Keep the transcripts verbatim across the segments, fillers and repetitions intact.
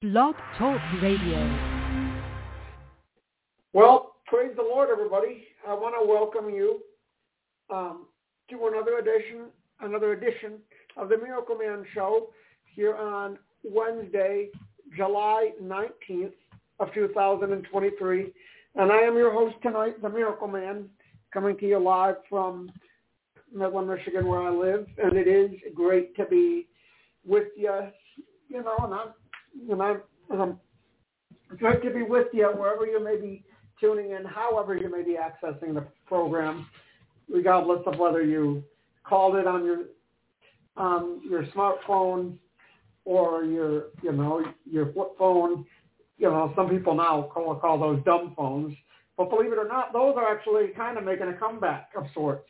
Blog Talk Radio. Well, praise the Lord, everybody. I want to welcome you um, to another edition, another edition of the Miracle Man Show here on Wednesday, July nineteenth of two thousand twenty-three. And I am your host tonight, the Miracle Man, coming to you live from Midland, Michigan, where I live. And it is great to be with you, you know, and I'm, you know, um, it's great to be with you wherever you may be tuning in, however you may be accessing the program, regardless of whether you called it on your um, your smartphone or your, you know, your flip phone. You know, some people now call, call those dumb phones. But believe it or not, those are actually kind of making a comeback of sorts.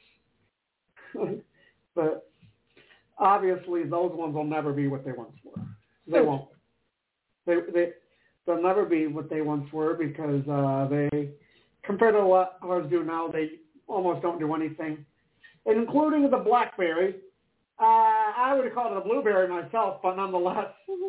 But obviously, those ones will never be what they once were. They won't. They, they, they'll never be what they once were because uh, they, compared to what ours do now, they almost don't do anything, including the BlackBerry. Uh, I would have called it a Blueberry myself, but nonetheless.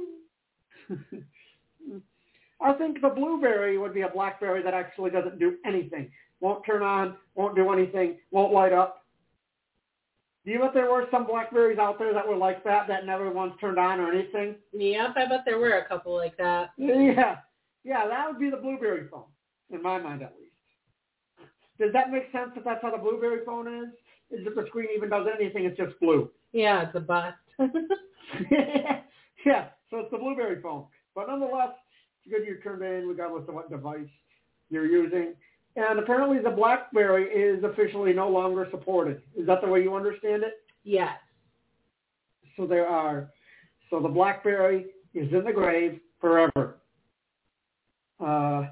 I think the Blueberry would be a BlackBerry that actually doesn't do anything. Won't turn on, won't do anything, won't light up. Do you bet there were some BlackBerries out there that were like that, that never once turned on or anything? Yep, I bet there were a couple like that. Yeah. Yeah, that would be the Blueberry phone, in my mind at least. Does that make sense if that's how the Blueberry phone is? Is that the screen even does anything, it's just blue? Yeah, it's a bust. Yeah, so it's the Blueberry phone. But nonetheless, it's good you turned in regardless of what device you're using. And apparently the BlackBerry is officially no longer supported. Is that the way you understand it? Yes. So there are. So the BlackBerry is in the grave forever. Uh,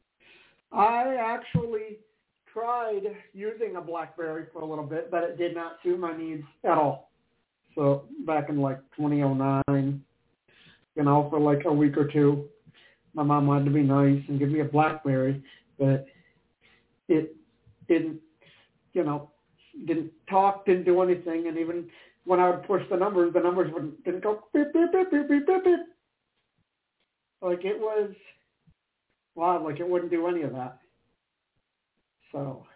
I actually tried using a BlackBerry for a little bit, but it did not suit my needs at all. So back in like twenty oh nine, you know, for like a week or two, my mom wanted to be nice and give me a BlackBerry, but it didn't, you know, didn't talk, didn't do anything, and even when I would push the numbers, the numbers wouldn't didn't go beep beep beep beep beep beep beep. Like it was, wow, like it wouldn't do any of that. So,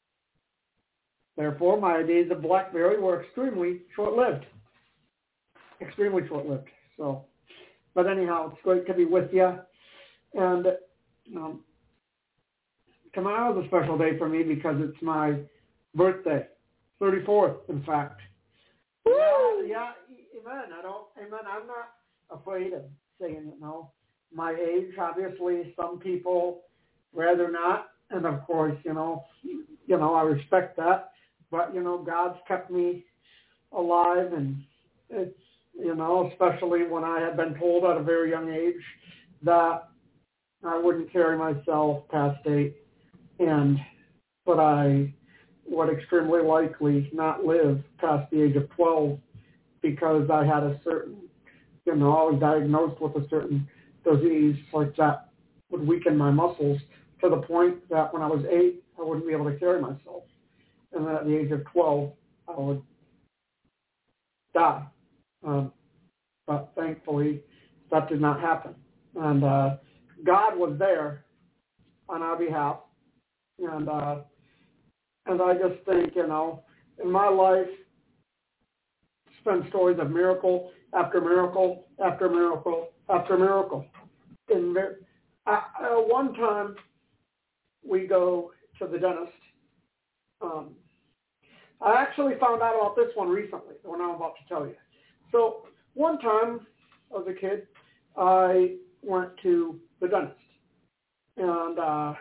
therefore, my days of BlackBerry were extremely short-lived. Extremely short-lived. So, but anyhow, it's great to be with you, and um, tomorrow's a special day for me because it's my birthday, thirty-fourth, in fact. Woo! Yeah, yeah, amen. I don't, amen. I'm not afraid of saying it. No, my age, obviously, some people rather not, and of course, you know, you know, I respect that. But you know, God's kept me alive, and it's, you know, especially when I had been told at a very young age that I wouldn't carry myself past eight. And but I would extremely likely not live past the age of twelve because I had a certain, you know, I was diagnosed with a certain disease like that would weaken my muscles to the point that when I was eight, I wouldn't be able to carry myself. And then at the age of twelve, I would die. Um, but thankfully, that did not happen. And uh, God was there on our behalf. And uh, and I just think, you know, in my life, it's been stories of miracle after miracle after miracle after miracle. And uh, uh, one time, we go to the dentist. Um, I actually found out about this one recently, the one I'm about to tell you. So one time, as a kid, I went to the dentist. And... Uh,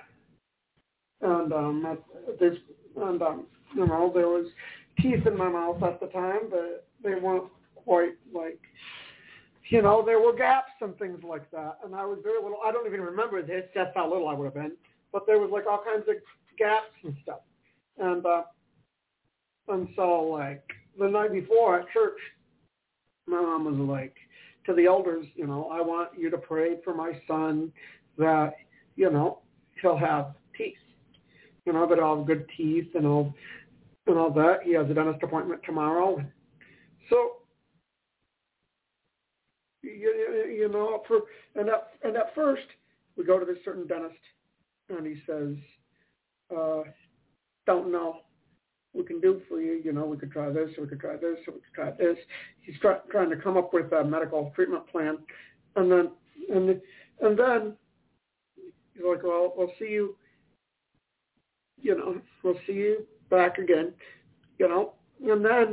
And um, at this, and um, you know, there was teeth in my mouth at the time, but they weren't quite like, you know, there were gaps and things like that. And I was very little. I don't even remember this. That's how little I would have been. But there was like all kinds of gaps and stuff. And uh, and so like the night before at church, my mom was like to the elders, you know, I want you to pray for my son that, you know, he'll have teeth. You know, that I'll have good teeth and all, and all that. He has a dentist appointment tomorrow. So You, you know, for and at, and at first we go to this certain dentist, and he says, uh, "Don't know. We can do for you. You know, we could try this, or we could try this, or we could try this." He's try, trying to come up with a medical treatment plan, and then and and then he's like, "Well, we'll see you. You know, we'll see you back again. You know," and then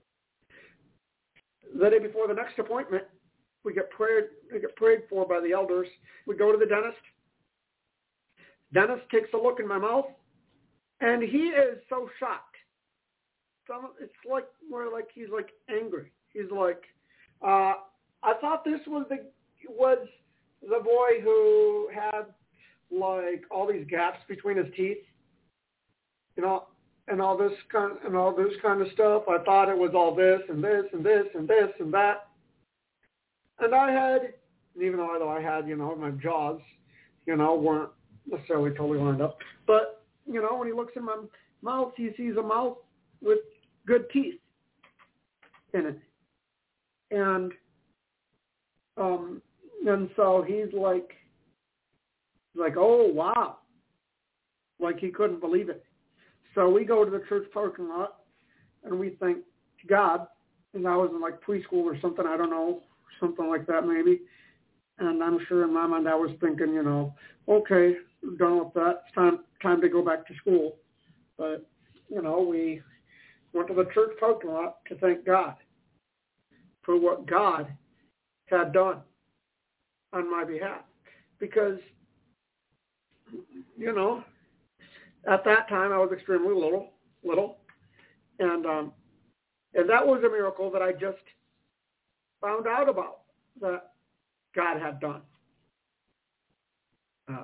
the day before the next appointment, we get prayed. We get prayed for by the elders. We go to the dentist. Dentist takes a look in my mouth, and he is so shocked. So it's like more like he's like angry. He's like, uh, "I thought this was the was the boy who had like all these gaps between his teeth, you know, and all this kind and all this kind of stuff. I thought it was all this and this and this and this and that." And I had, even though I had, you know, my jaws, you know, weren't necessarily totally lined up. But, you know, when he looks in my mouth, he sees a mouth with good teeth in it. And um, and so he's like, like, "Oh, wow." Like he couldn't believe it. So we go to the church parking lot, and we thank God. And I was in like preschool or something, I don't know, something like that maybe. And I'm sure in my mind I was thinking, you know, okay, we're done with that. It's time time to go back to school. But, you know, we went to the church parking lot to thank God for what God had done on my behalf. Because, you know, at that time I was extremely little, little. And, um, and that was a miracle that I just found out about that God had done. Uh,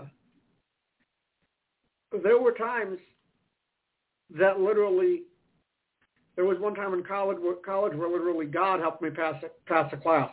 there were times that literally, there was one time in college, college where literally God helped me pass a, pass a class,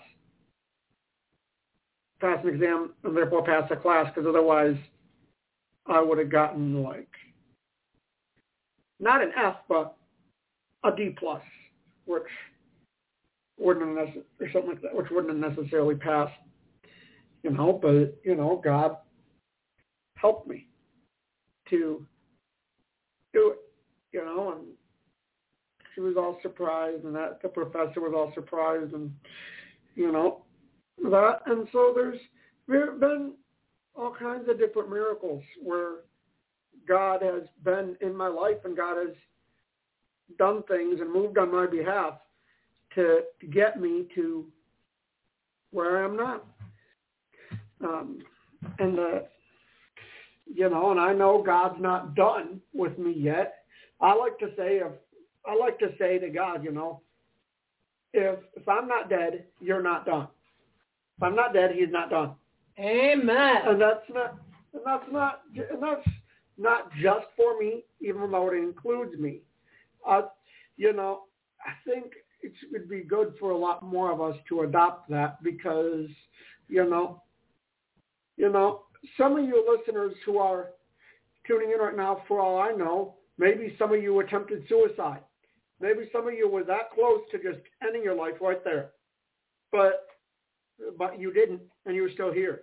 pass an exam, and therefore pass a class, because otherwise I would have gotten like, not an F, but a D plus, which wouldn't have, or something like that, which wouldn't have necessarily passed, you know, but, you know, God helped me to do it, you know, and she was all surprised, and that the professor was all surprised, and, you know, that, and so there's been all kinds of different miracles where God has been in my life, and God has done things and moved on my behalf to get me to where I am now. Um, and, uh, you know, and I know God's not done with me yet. I like to say, if, I like to say to God, you know, if if I'm not dead, you're not done. If I'm not dead, he's not done. Amen. And that's not, and that's not, and that's not just for me, even though it includes me. Uh, you know, I think it would be good for a lot more of us to adopt that, because, you know, you know, some of you listeners who are tuning in right now, for all I know, maybe some of you attempted suicide. Maybe some of you were that close to just ending your life right there. But but you didn't, and you're still here.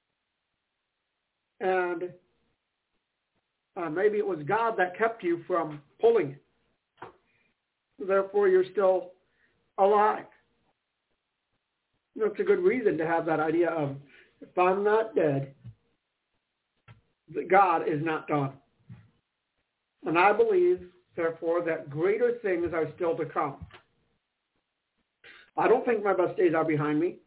And uh, maybe it was God that kept you from pulling it. Therefore, you're still alive. That's a good reason to have that idea of, if I'm not dead, God is not done. And I believe, therefore, that greater things are still to come. I don't think my best days are behind me.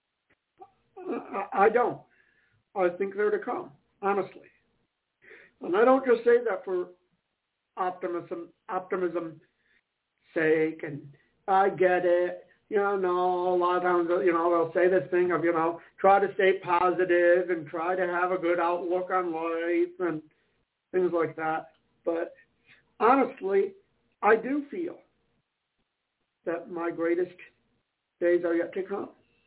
I don't. I think they're to come, honestly. And I don't just say that for optimism, optimism's sake, and I get it. You know, no, a lot of times, you know, they'll say this thing of, you know, try to stay positive and try to have a good outlook on life and things like that. But honestly, I do feel that my greatest days are yet to come.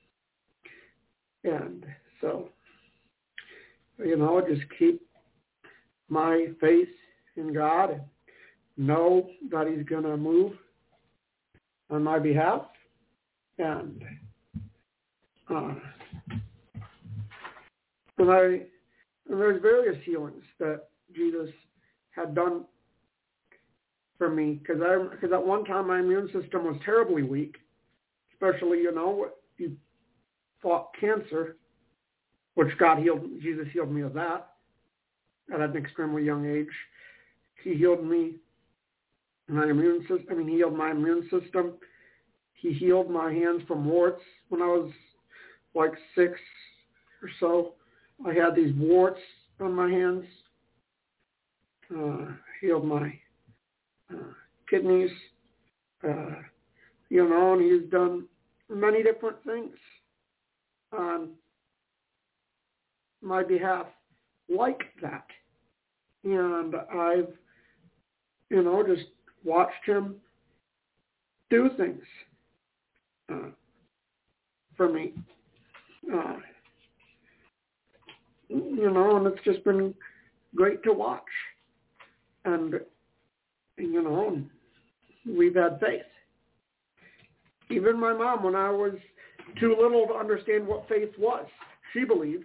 And so, you know, just keep my faith in God and know that he's going to move on my behalf. And Uh, and I, and there's various healings that Jesus had done for me, because I, because at one time my immune system was terribly weak, especially, you know, you fought cancer, which God healed, Jesus healed me of that at an extremely young age. He healed me, my immune system, I mean, he healed my immune system. He healed my hands from warts when I was like six or so. I had these warts on my hands. Uh, healed my uh, kidneys. Uh, you know, and he's done many different things on my behalf like that. And I've, you know, just watched him do things uh, for me. Uh, you know, and it's just been great to watch. And, you know, we've had faith. Even my mom, when I was too little to understand what faith was, she believed.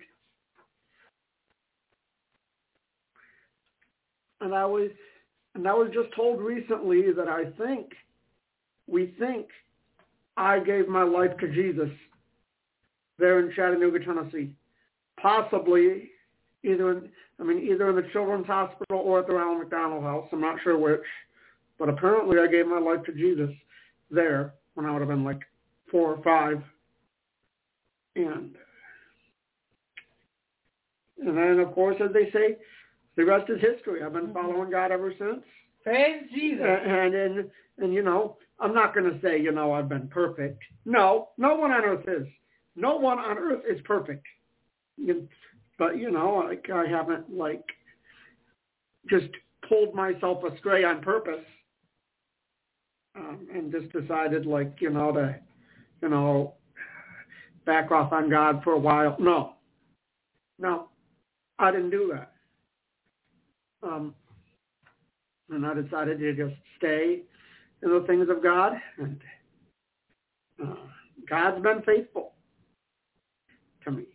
And I was, and I was just told recently that I think, we think, I gave my life to Jesus there in Chattanooga, Tennessee. Possibly either in, I mean, either in the Children's Hospital or at the Ronald McDonald House. I'm not sure which. But apparently I gave my life to Jesus there when I would have been like four or five. And, and then, of course, as they say, the rest is history. I've been following God ever since. Praise Jesus. And, and, and you know, I'm not going to say, you know, I've been perfect. No, no one on earth is. No one on earth is perfect. You, but, you know, like I haven't, like, just pulled myself astray on purpose um, and just decided, like, you know, to, you know, back off on God for a while. No. No. I didn't do that. Um, and I decided to just stay in the things of God. And uh, God's been faithful to me.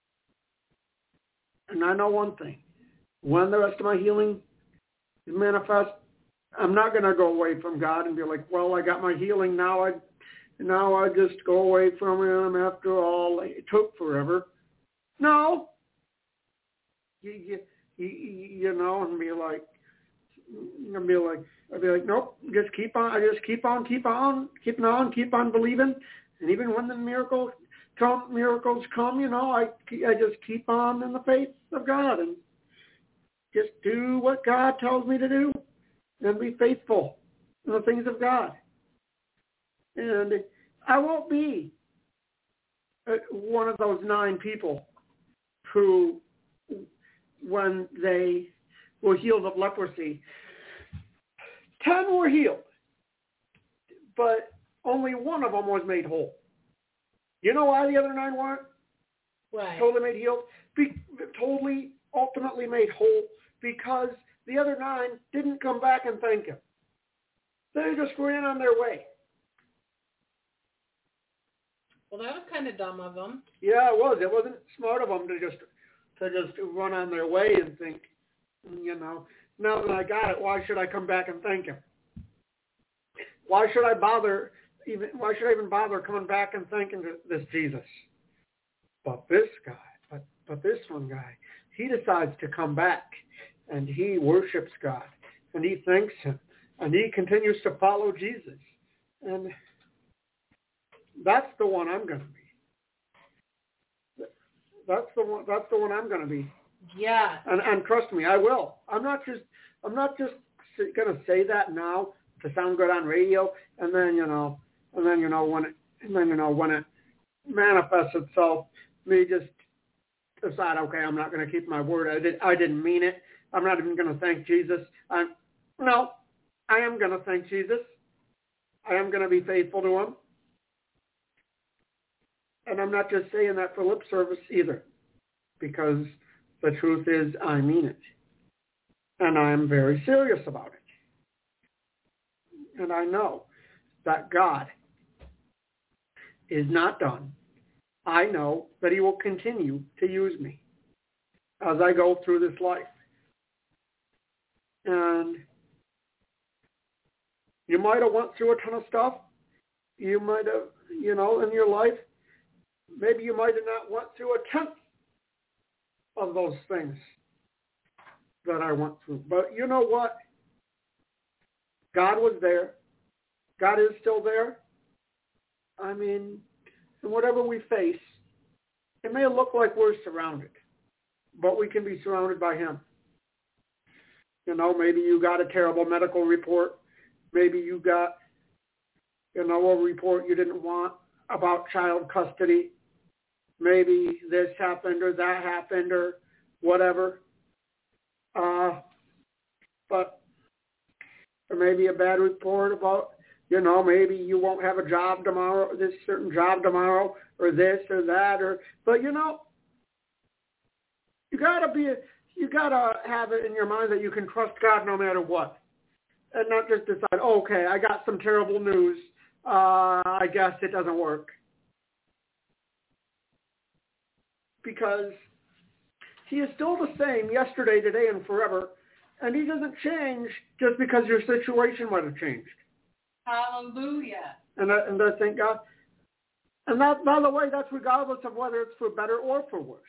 And I know one thing. When the rest of my healing is manifest, I'm not going to go away from God and be like, well, I got my healing. Now I now I just go away from him after all. It took forever. No. You, you, you, you know, and be like, and be like, I'd be like, nope, just keep on. I just keep on, keep on, keep on, keep on believing. And even when the miracles come, miracles come, you know, I, I just keep on in the faith of God and just do what God tells me to do and be faithful in the things of God. And I won't be one of those nine people who, when they were healed of leprosy, ten were healed, but only one of them was made whole. You know why the other nine weren't? Why? Totally made healed? Be, totally, ultimately made whole, because the other nine didn't come back and thank him. They just ran on their way. Well, that was kind of dumb of them. Yeah, it was. It wasn't smart of them to just to just run on their way and think, you know, now that I got it, why should I come back and thank him? Why should I bother even? Why should I even bother coming back and thanking this Jesus? But this guy, but but this one guy, he decides to come back, and he worships God, and he thanks him, and he continues to follow Jesus, and that's the one I'm going to be. That's the one. That's the one I'm going to be. Yeah. And and trust me, I will. I'm not just. I'm not just going to say that now to sound good on radio, and then you know, and then you know when it, and then you know when it manifests itself, me just decide, okay, I'm not going to keep my word. I did. I didn't mean it. I'm not even going to thank Jesus. I'm no. I am going to thank Jesus. I am going to be faithful to him. And I'm not just saying that for lip service either, because the truth is I mean it. And I'm very serious about it. And I know that God is not done. I know that he will continue to use me as I go through this life. And you might have went through a ton of stuff. You might have, you know, in your life, maybe you might have not went through a tenth of those things that I went through. But you know what? God was there. God is still there. I mean, and whatever we face, it may look like we're surrounded, but we can be surrounded by him. You know, maybe you got a terrible medical report. Maybe you got, you know, a report you didn't want about child custody. Maybe this happened or that happened or whatever. Uh, but or maybe a bad report about, you know, maybe you won't have a job tomorrow, this certain job tomorrow, or this or that, or, but you know, you gotta be, you gotta have it in your mind that you can trust God no matter what, and not just decide, oh, okay, I got some terrible news, uh, I guess it doesn't work, because he is still the same yesterday, today, and forever, and he doesn't change just because your situation might have changed. Hallelujah. And I, and I thank God. And that, by the way, that's regardless of whether it's for better or for worse.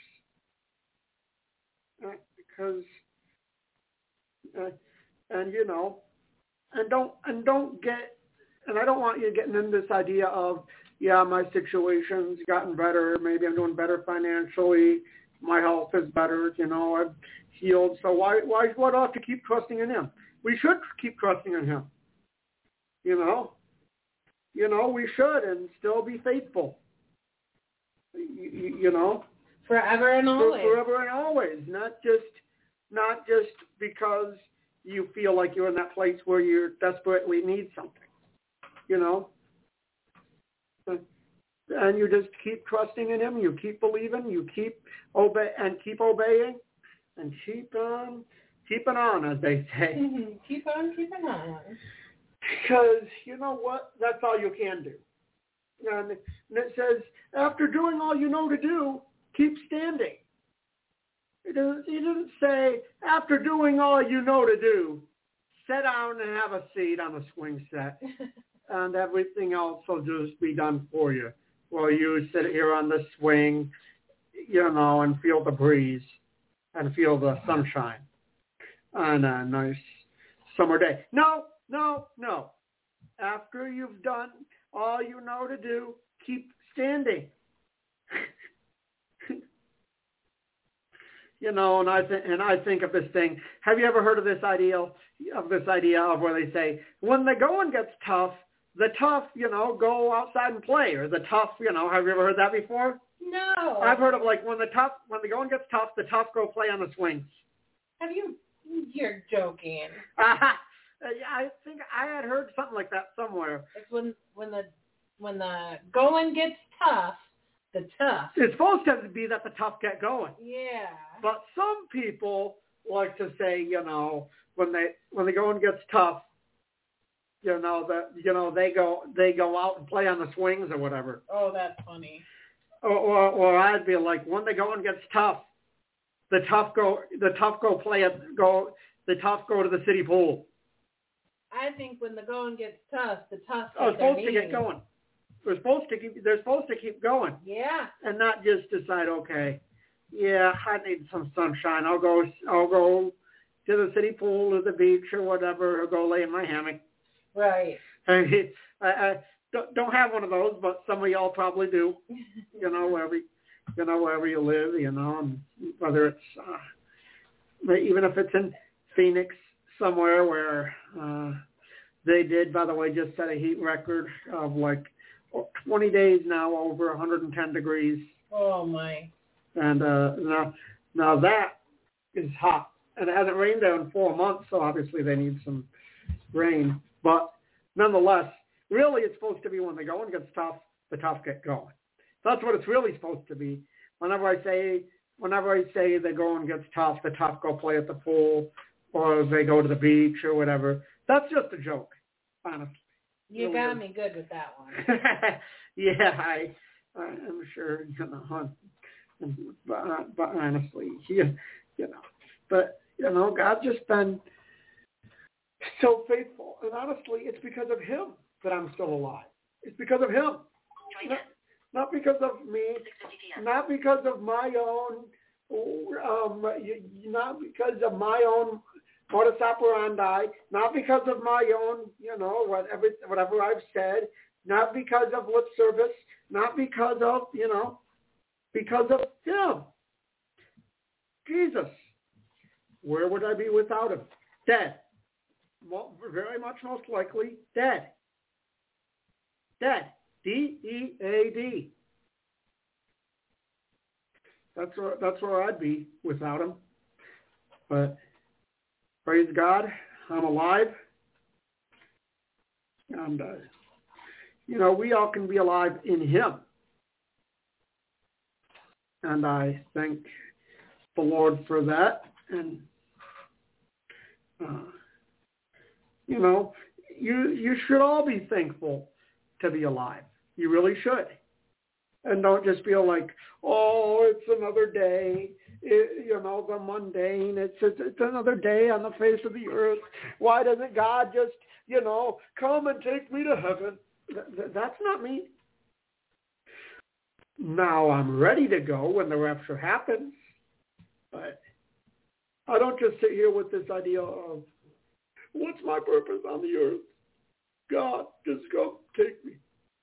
Uh, because, uh, and you know, and don't and don't get, and I don't want you getting into this idea of, yeah, my situation's gotten better. Maybe I'm doing better financially. My health is better. You know, I've healed. So why why why do I have to keep trusting in him? We should keep trusting in him. You know, you know, we should and still be faithful. You, you know, forever and always. For, forever and always, not just, not just because you feel like you're in that place where you desperately need something. You know, and you just keep trusting in him. You keep believing. You keep obey and keep obeying, and keep on keeping on, as they say. Keep on keeping on. Because, you know what, that's all you can do. And, and it says, after doing all you know to do, keep standing. It doesn't, it doesn't say, after doing all you know to do, sit down and have a seat on the swing set, and everything else will just be done for you. While you sit here on the swing, you know, and feel the breeze and feel the sunshine on a nice summer day. No. No, no. After you've done all you know to do, keep standing. You know, and I th- and I think of this thing. Have you ever heard of this idea of this idea of where they say when the going gets tough, the tough, you know, go outside and play, or the tough, you know, have you ever heard that before? No. I've heard of like when the tough when the going gets tough, the tough go play on the swings. Have you? You're joking. I think I had heard something like that somewhere. It's when when the when the going gets tough, the tough. It's supposed to be that the tough get going. Yeah. But some people like to say, you know, when they when the going gets tough, you know that you know they go they go out and play on the swings or whatever. Oh, that's funny. Or or, or I'd be like, when the going gets tough, the tough go the tough go play at go the tough go to the city pool. I think when the going gets tough, the tough. Oh, it's supposed to get going. They're supposed to keep. They're supposed to keep going. Yeah. And not just decide, okay, yeah, I need some sunshine. I'll go. I'll go to the city pool or the beach or whatever, or go lay in my hammock. Right. I, I, I don't, don't have one of those, but some of y'all probably do. You know, wherever you know wherever you live. You know, and whether it's uh, even if it's in Phoenix somewhere where uh, they did, by the way, just set a heat record of like twenty days now over one hundred ten degrees. Oh, my. And uh, now, now that is hot. And it hasn't rained there in four months, so obviously they need some rain. But nonetheless, really it's supposed to be when the going gets tough, the tough get going. That's what it's really supposed to be. Whenever I say, whenever I say the going gets tough, the tough go play at the pool, or they go to the beach or whatever. That's just a joke, honestly. You really got is. me good with that one. Yeah, I, I am sure, you know, but, but honestly, you, you know, but, you know, God's just been so faithful. And honestly, it's because of him that I'm still alive. It's because of him. Not, not because of me, not because of my own, um, not because of my own modus operandi, not because of my own, you know, whatever, whatever I've said, not because of lip service, not because of, you know, because of him. Jesus. Where would I be without him? Dead. Well, very much most likely dead. Dead. D E A D. That's where, that's where I'd be without him. But praise God, I'm alive. And, uh, you know, we all can be alive in him. And I thank the Lord for that. And, uh, you know, you you should all be thankful to be alive. You really should. And don't just feel like, oh, it's another day. It, you know, the mundane. It's, it's it's another day on the face of the earth. Why doesn't God just, you know, come and take me to heaven? Th- th- that's not me. Now I'm ready to go when the rapture happens. But I don't just sit here with this idea of, what's my purpose on the earth? God, just go take me.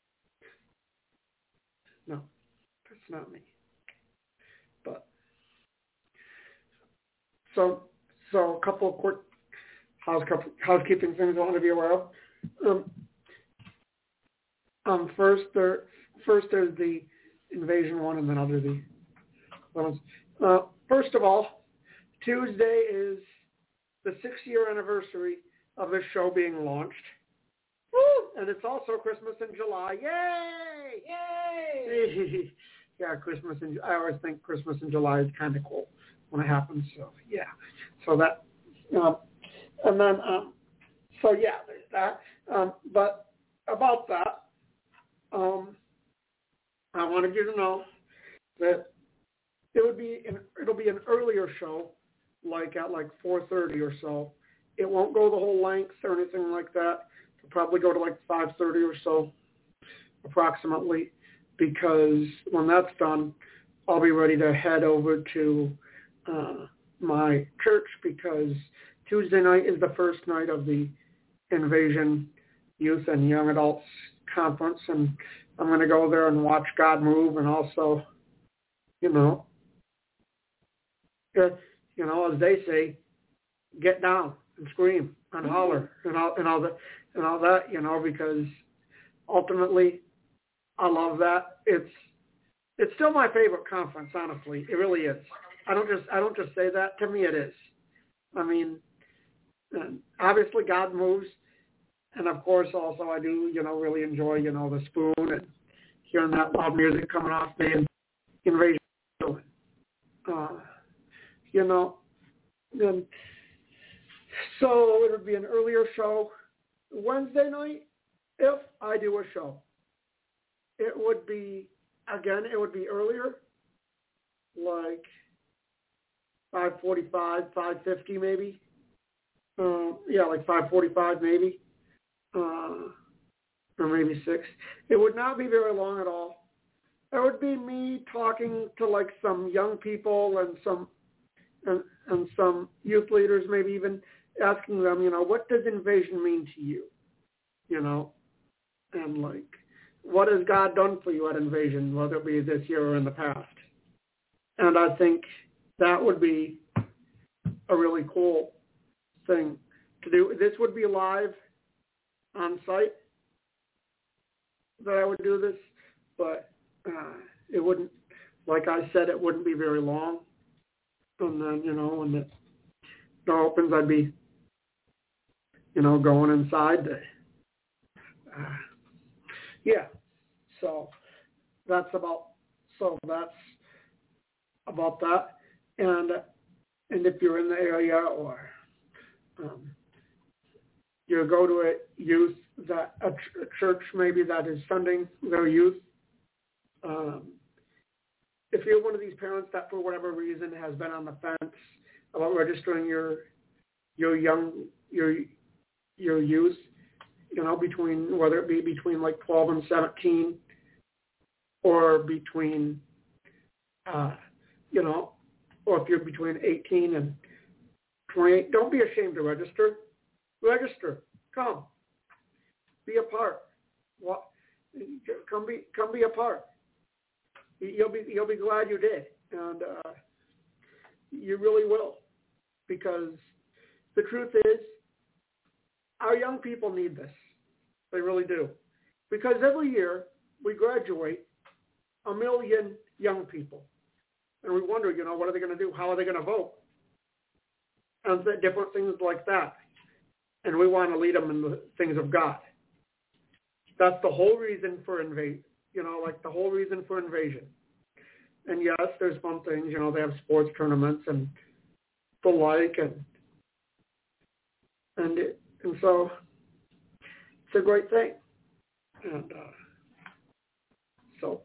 No, that's not me. But so, so a couple of quick house, housekeeping things I want to be aware of. Um, um, first, there, first there's the invasion one, and then I'll do the ones. Uh, first of all, Tuesday is the six-year anniversary of this show being launched. Woo! And it's also Christmas in July. Yay! Yay! Yeah, Christmas in, I always think Christmas in July is kind of cool when it happens. So, yeah. So that, um, and then, um, so yeah, there's that. Um, but about that, um, I wanted you to know that it would be an, it'll be an earlier show, like at like four thirty or so. It won't go the whole length or anything like that. It'll probably go to like five thirty or so, approximately, because when that's done, I'll be ready to head over to uh, my church, because Tuesday night is the first night of the Invasion Youth and Young Adults Conference, and I'm going to go there and watch God move, and also, you know, get, you know, as they say, get down and scream and holler and all and all that and all that, you know, because ultimately, I love that. It's it's still my favorite conference, honestly. It really is. I don't just I don't just say that. To me, it is. I mean, obviously God moves, and of course, also I do, you know, really enjoy, you know, the spoon and hearing that loud music coming off the Invasion. Uh, you know, and so it would be an earlier show Wednesday night if I do a show. It would be, again, it would be earlier, like five forty-five, five fifty maybe. Uh, yeah, like five forty-five maybe, uh, or maybe six. It would not be very long at all. It would be me talking to like some young people and some and, and some youth leaders, maybe even asking them, you know, what does invasion mean to you? You know, and like, what has God done for you at Invasion, whether it be this year or in the past? And I think that would be a really cool thing to do. This would be live on site that I would do this, but uh, it wouldn't, like I said, it wouldn't be very long. And then, you know, when the door opens, I'd be, you know, going inside to, uh, yeah. So that's about, so that's about that. And, and if you're in the area or um, you go to a youth, that a, ch- a church maybe that is sending their youth Um, if you're one of these parents that for whatever reason has been on the fence about registering your your young your your youth, you know, between whether it be between like twelve and seventeen, or between, uh, you know, or if you're between eighteen and twenty-eight, don't be ashamed to register. Register. Come. Be a part. What? Come be come be a part. You'll be you'll be glad you did, and uh, you really will, because the truth is, our young people need this. They really do, because every year we graduate a million young people, and we wonder, you know, what are they going to do? How are they going to vote? And different things like that. And we want to lead them in the things of God. That's the whole reason for invade, you know, like the whole reason for invasion. And yes, there's fun things, you know, they have sports tournaments and the like, and and it, and so it's a great thing. And uh, so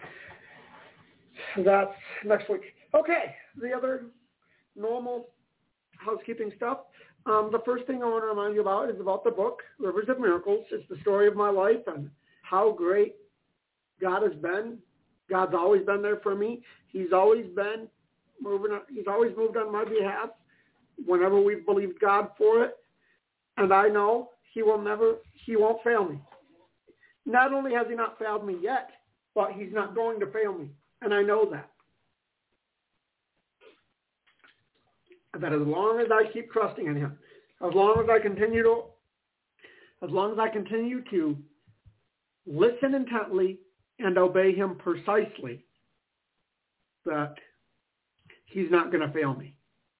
that's next week. Okay, the other normal housekeeping stuff. Um, the first thing I want to remind you about is about the book, Rivers of Miracles. It's the story of my life and how great God has been. God's always been there for me. He's always been moving. He's always moved on my behalf whenever we've believed God for it. And I know he will never, he won't fail me. Not only has he not failed me yet, but he's not going to fail me. And I know that. That as long as I keep trusting in him, as long as I continue to, as long as I continue to listen intently and obey him precisely, that he's not going to fail me.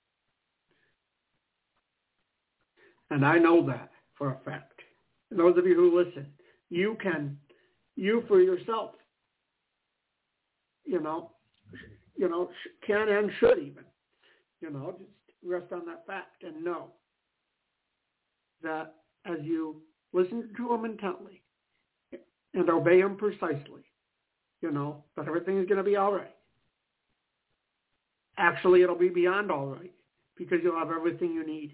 And I know that for a fact. And those of you who listen, you can, you for yourself, you know, you know, can and should even, you know, just rest on that fact and know that as you listen to him intently and obey him precisely, you know, that everything is going to be all right. Actually, it'll be beyond all right, because you'll have everything you need.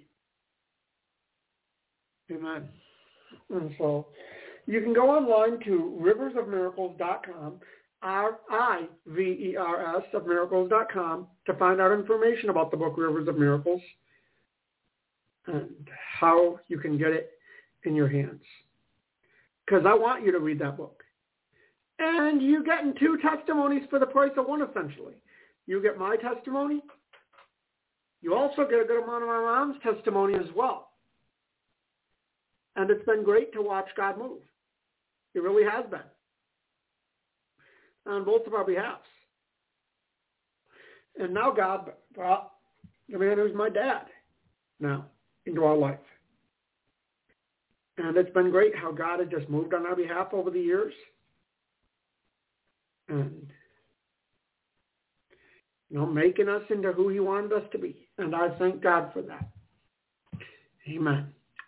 Amen. And so you can go online to rivers of miracles dot com, R I V E R S of miracles dot com, to find out information about the book Rivers of Miracles and how you can get it in your hands. Because I want you to read that book. And you're getting two testimonies for the price of one, essentially. You get my testimony. You also get a good amount of my mom's testimony as well. And it's been great to watch God move. It really has been. On both of our behalves. And now God brought the man who's my dad now into our life. And it's been great how God has just moved on our behalf over the years. And, you know, making us into who he wanted us to be. And I thank God for that. Amen.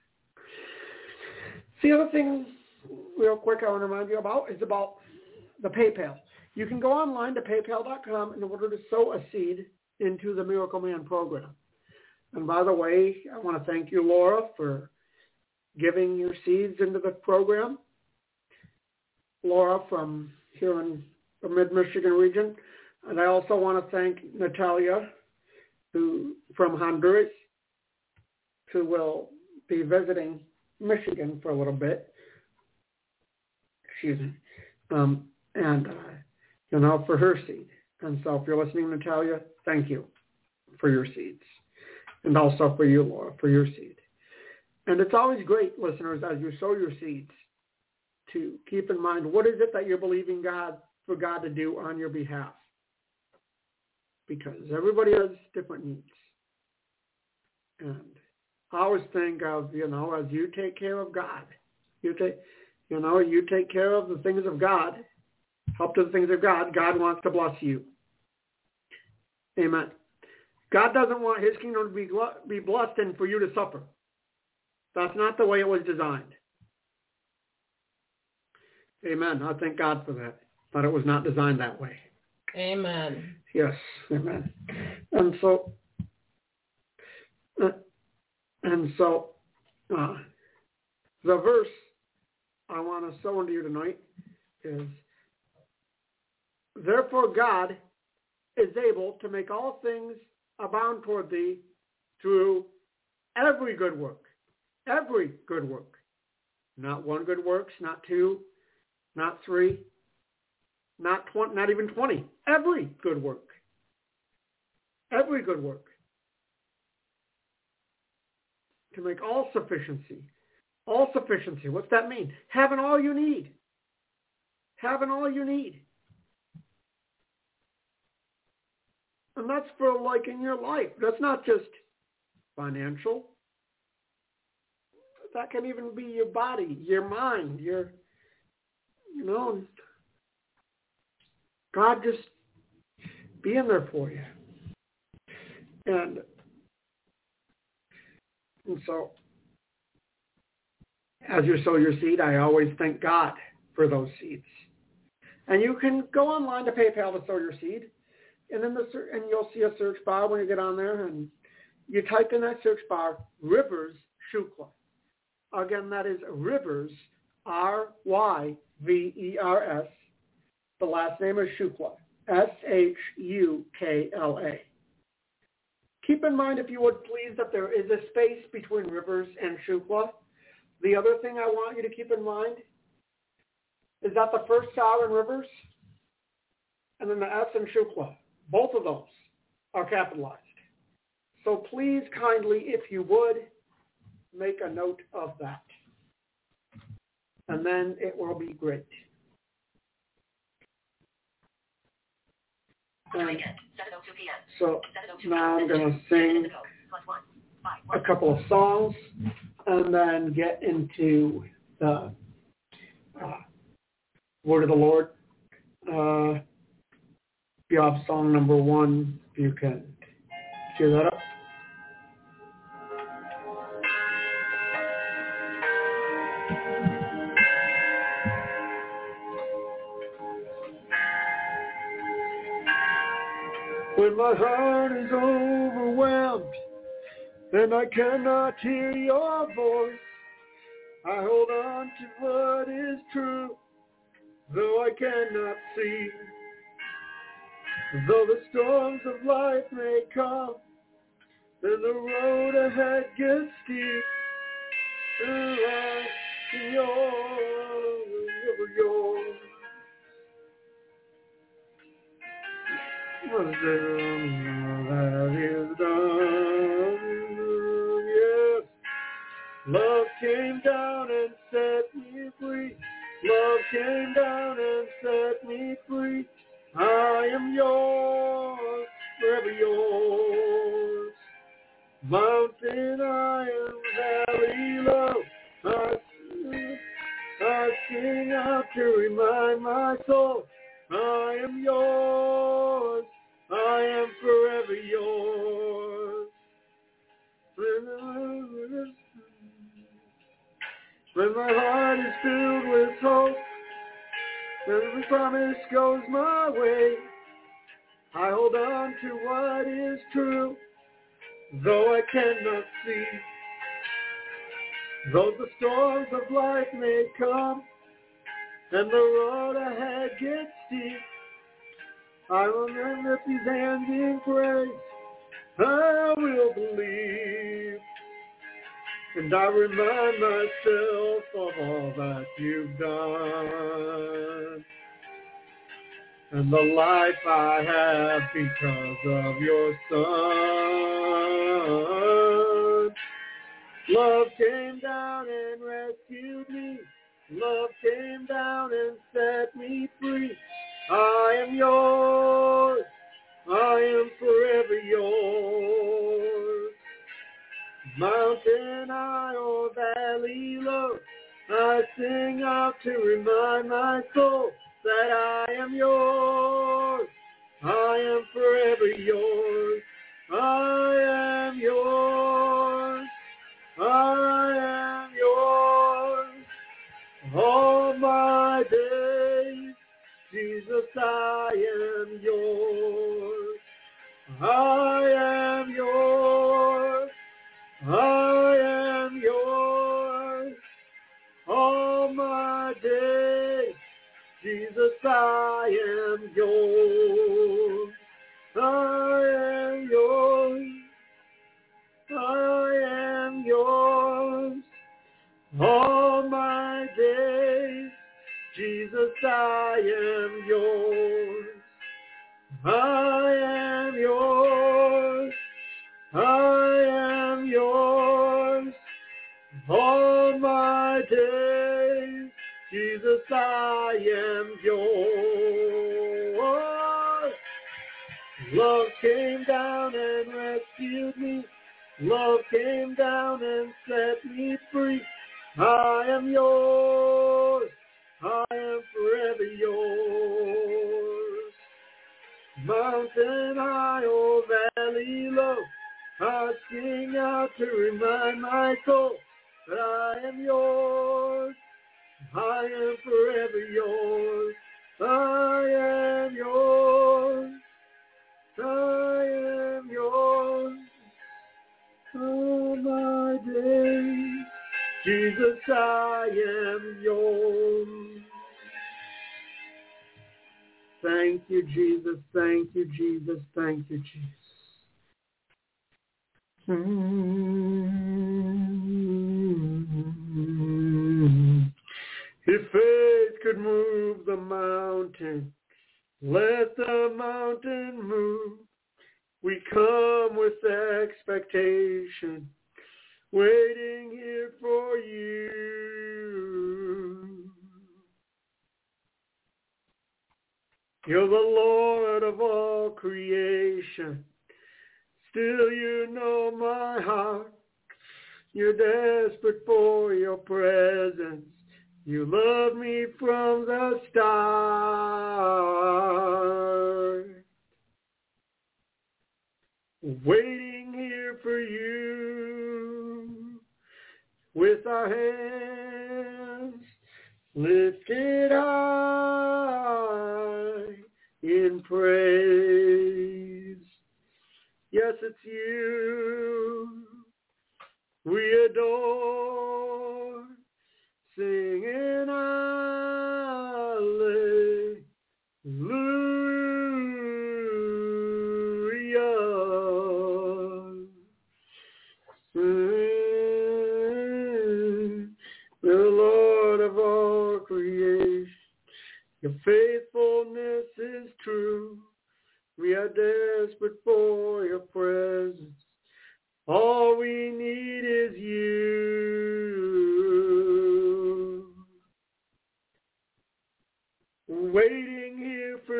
The other thing, real quick, I want to remind you about is about the PayPal. You can go online to paypal dot com in order to sow a seed into the Miracle Man program. And by the way, I want to thank you, Laura, for giving your seeds into the program. Laura from here in the mid-Michigan region. And I also want to thank Natalia, who from Honduras, who will be visiting Michigan for a little bit. Excuse me. Um, and, uh, you know, for her seed. And so if you're listening, Natalia, thank you for your seeds. And also for you, Laura, for your seed. And it's always great, listeners, as you sow your seeds, to keep in mind, what is it that you're believing God for God to do on your behalf? Because everybody has different needs. And I always think of, you know, as you take care of God, you take, you know, you take care of the things of God, help to the things of God, God wants to bless you. Amen. God doesn't want his kingdom to be, be blessed and for you to suffer. That's not the way it was designed. Amen. I thank God for that. but it was not designed that way. Amen. Yes, amen. And so, uh, and so, uh, the verse I want to sow into you tonight is, therefore God is able to make all things abound toward thee through every good work. Every good work. Not one good works, not two, not three, not twenty, not even twenty. Every good work. Every good work. To make all sufficiency. All sufficiency. What's that mean? Having all you need. Having all you need. And that's for like in your life. That's not just financial. That can even be your body, your mind, your, you know, God just being there for you. And, and so, as you sow your seed, I always thank God for those seeds. And you can go online to PayPal to sow your seed. And then the and you'll see a search bar when you get on there, and you type in that search bar, Rivers Shukla. Again, that is Rivers, R Y V E R S. The last name is Shukla, S H U K L A. Keep in mind, if you would please, that there is a space between Rivers and Shukla. The other thing I want you to keep in mind is that the first R in Rivers and then the S in Shukla, both of those are capitalized. So please kindly, if you would, make a note of that. And then it will be great. And so now I'm going to sing a couple of songs and then get into the uh, Word of the Lord. Uh, if you have song number one, you can cheer that up. When my heart is overwhelmed and I cannot hear your voice, I hold on to what is true, though I cannot see. Though the storms of life may come and the road ahead gets steep, around in your, yours. Was there that is done? Yes. Love came down and set me free. Love came down and set me free. I am yours, forever yours. Mountain I am, valley low. I sing, I sing out to remind my soul, I am yours. I am forever yours. When my heart is filled with hope, when the promise goes my way, I hold on to what is true, though I cannot see. Though the storms of life may come and the road ahead gets steep, I will never lift these hands in praise. I will believe. And I remind myself of all that you've done. And the life I have because of your Son. Love came down and rescued me. Love came down and set me free. I am yours, I am forever yours. Mountain high or valley low, I sing out to remind my soul that I am yours, I am forever yours. I am yours, I am yours. All my days, Jesus, I am yours. Love came down and rescued me. Love came down and set me free. I am yours. I am forever yours. Mountain high or valley low, I sing out to remind my soul that I am yours. I am forever yours. I am yours. I am yours. All my days, Jesus, I am yours. Thank you, Jesus. Thank you, Jesus. Thank you, Jesus. Mm-hmm. If faith could move the mountain, let the mountain move. We come with expectation, waiting here for you. You're the Lord of all creation. Still you know my heart. You're desperate for your presence. You love me from the start. Waiting here for you with our hands lifted high in praise. Yes, it's you we adore, singing hallelujah. The Lord of all creation, your faithfulness is true. We are desperate for your presence. All we need is you. Waiting here for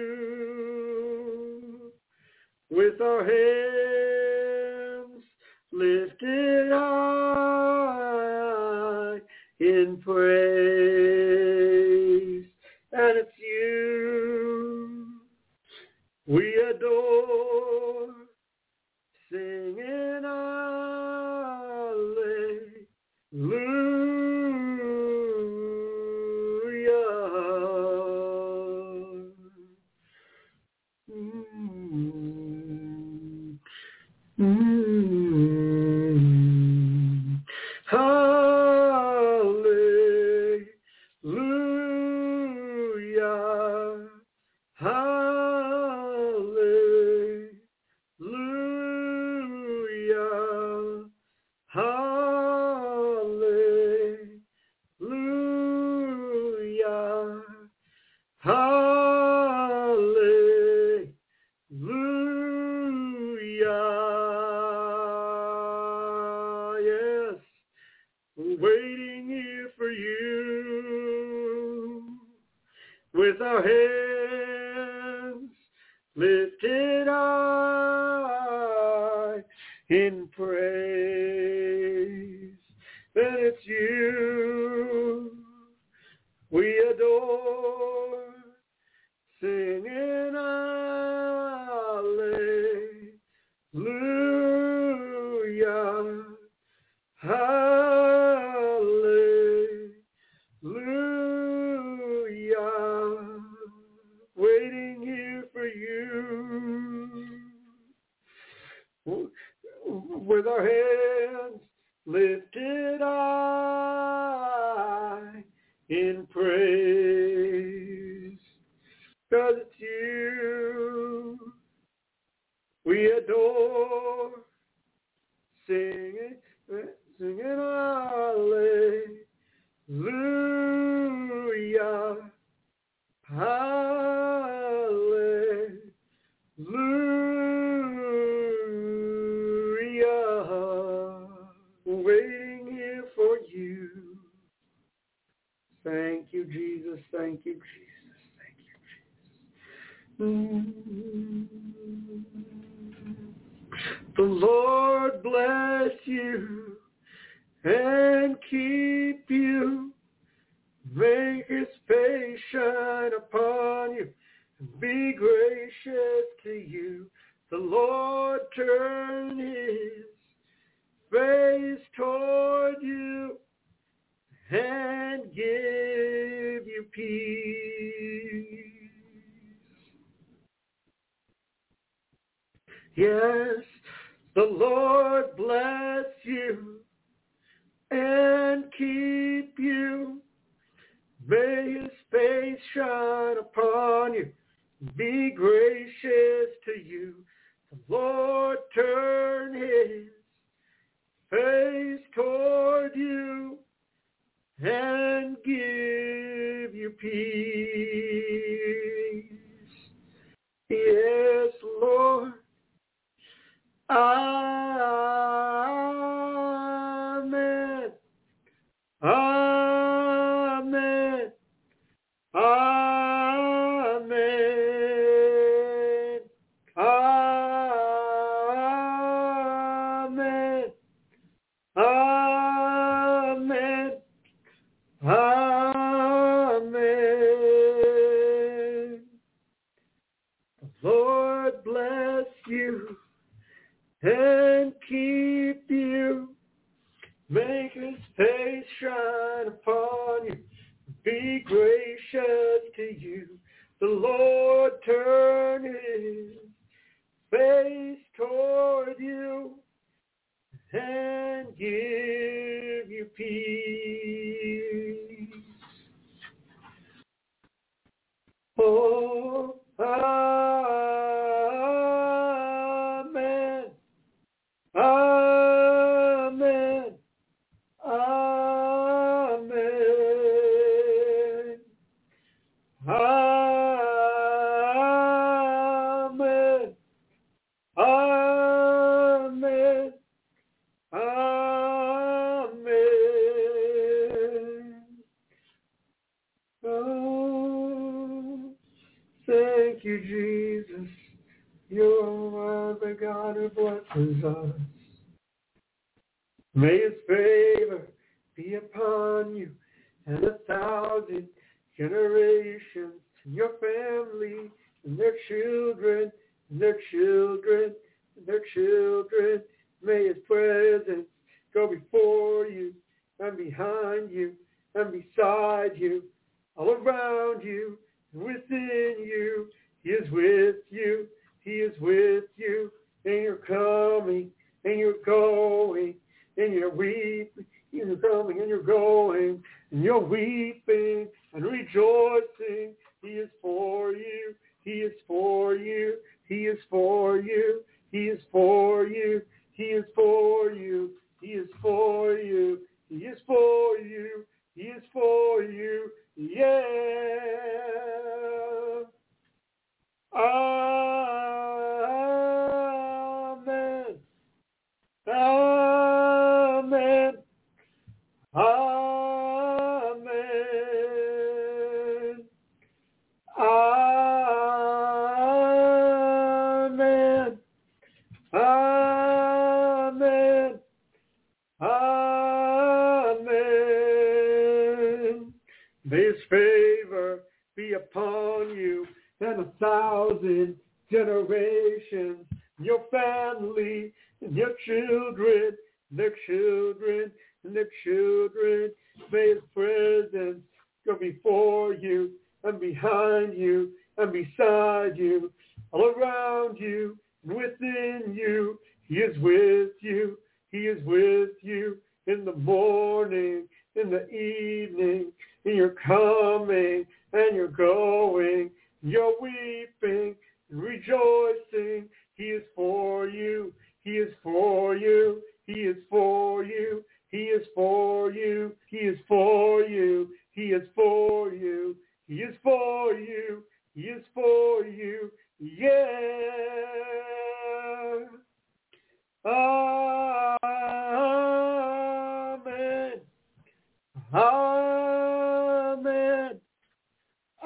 you with our hands lifted high in praise. And it's you we adore, singing hallelujah. Mm-hmm. Mm-hmm. Hallelujah. Hallelujah. Hallelujah. Hallelujah. Yes, waiting here for you with our hands lifted high in praise. Then it's you we adore, singing hallelujah. Hallelujah. Waiting here for you with our hands lifted high in praise. 'Cause it's you we adore, singing, singing hallelujah. Hallelujah. Waiting here for you. Thank you, Jesus. Thank you, Jesus. Thank you, Jesus. The Lord bless you and keep you. Make his face shine upon you and be gracious to you. The Lord turn his face toward you and give you peace. Yes, the Lord bless you and keep you. May his face shine upon you, be gracious to you. The Lord turn his face toward you and give you peace. Yes, Lord. Amen. Amen. Amen. Amen. Amen. Amen. The Lord bless you and keep you. Make his face shine upon you. Be gracious to you. The Lord turn his face toward you and give you peace. Oh, amen. Amen. Amen. Amen. Amen. Amen. Oh, thank you, Jesus. You're the God who blesses us. May his favor be upon you and a thousand generations, and your family and their children and their children and their children. May his presence go before you and behind you and beside you, all around you and within you. He is with you. He is with you. And you're coming and you're going. And you're weeping, and you're coming, and you're going, and you're weeping and rejoicing. He is for you. He is for you. He is for you. He is for you. He is for you. He is for you. He is for you. He is for you. Yeah. Amen. Amen. Amen. Amen. Amen. Amen. May his favor be upon you and a thousand generations, your family and your children, their children, and their children. May his presence go before you and behind you and beside you, all around you and within you. He is with you. He is with you in the morning, in the evening, and you're coming and you're going. You're weeping and rejoicing. He is for you. He is for you. He is for you. He is for you. He is for you. He is for you. He is for you. He is for you. Yeah. Amen. Amen.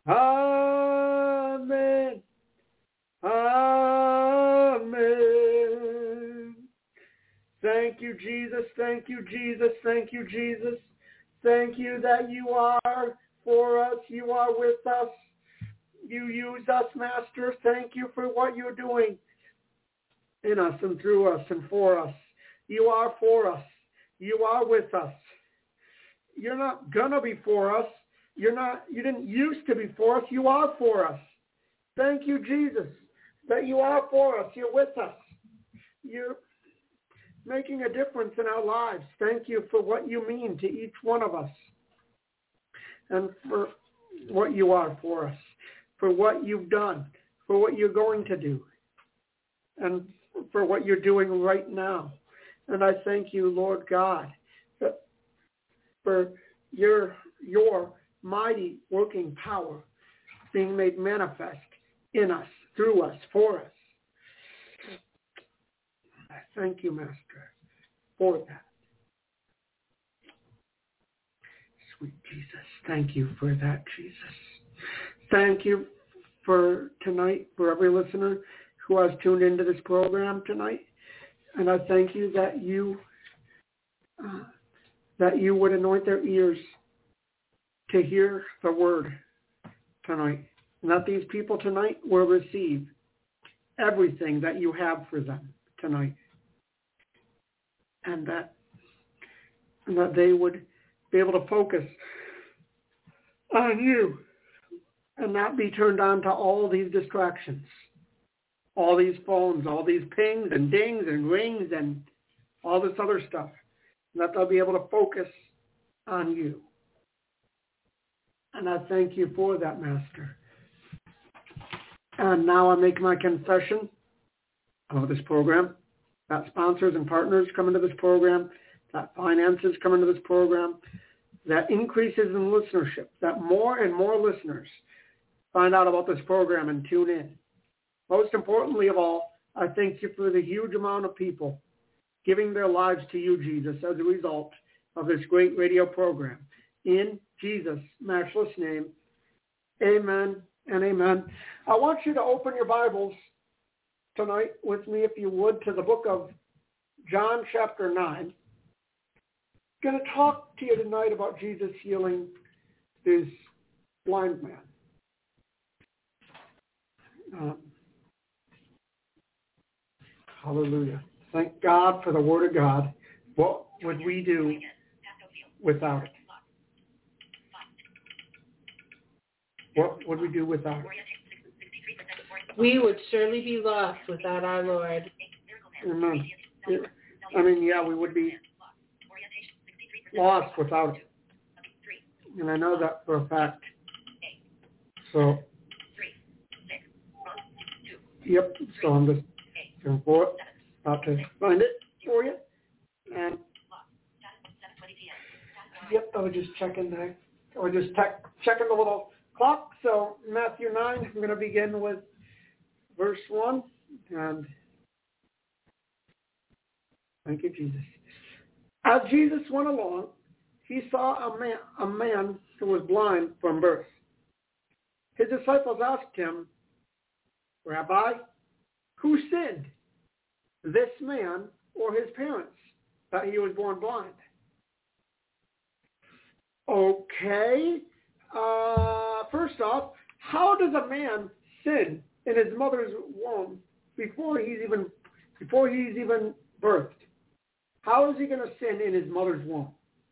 Amen. Amen. Thank you, Jesus. Thank you, Jesus. Thank you, Jesus. Thank you that you are for us. You are with us. You use us, Master. Thank you for what you're doing in us and through us and for us. You are for us. You are with us. You're not going to be for us. You're not, you didn't used to be for us. You are for us. Thank you, Jesus, that you are for us. You're with us. You're making a difference in our lives. Thank you for what you mean to each one of us and for what you are for us, for what you've done, for what you're going to do, and for what you're doing right now. And I thank you, Lord God, for your, your mighty working power being made manifest in us, through us, for us. I thank you, Master, for that. Sweet Jesus, thank you for that, Jesus. Thank you for tonight, for every listener who has tuned into this program tonight. And I thank you that you uh, that you would anoint their ears to hear the word tonight. And that these people tonight will receive everything that you have for them tonight. And that, and that they would be able to focus on you and not be turned on to all these distractions, all these phones, all these pings and dings and rings and all this other stuff. And that they'll be able to focus on you. And I thank you for that, Master. And now I make my confession of this program, that sponsors and partners come into this program, that finances come into this program, that increases in listenership, that more and more listeners find out about this program and tune in. Most importantly of all, I thank you for the huge amount of people giving their lives to you, Jesus, as a result of this great radio program. In Jesus' matchless name, amen and amen. I want you to open your Bibles tonight with me, if you would, to the book of John chapter nine. I'm going to talk to you tonight about Jesus healing this blind man. Um, hallelujah. Thank God for the Word of God. What would we do without it? What would we do without it? We would surely be lost without our Lord. Amen. I mean, yeah, we would be lost without it. And I know that for a fact. So, yep, so I'm just going for it. About to find it for you. And, yep, I was just checking there. I was just tech, checking the little clock. So, Matthew nine, I'm going to begin with verse one. And thank you, Jesus. As Jesus went along, he saw a man, a man who was blind from birth. His disciples asked him, Rabbi, who sinned, this man or his parents, that he was born blind? Okay. Uh, first off, how does a man sin in his mother's womb before he's even before he's even birthed? How is he going to sin in his mother's womb?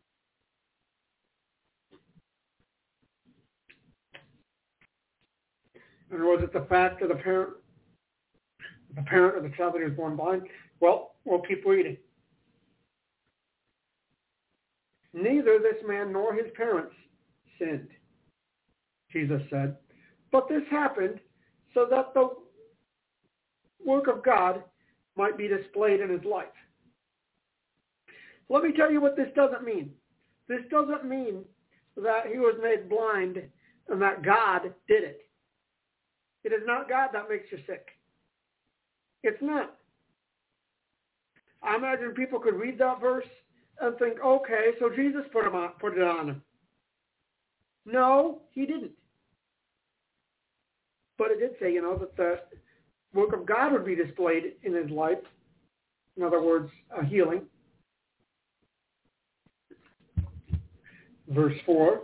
And was it the fact of the parent, the parent of the child that he was born blind? Well, we'll keep reading. Neither this man nor his parents sinned, Jesus said, but this happened so that the work of God might be displayed in his life. Let me tell you what this doesn't mean. This doesn't mean that he was made blind and that God did it. It is not God that makes you sick. It's not. I imagine people could read that verse and think, okay, so Jesus put him on, put it on him. No, he didn't. But it did say, you know, that the work of God would be displayed in his life. In other words, a healing. Verse four.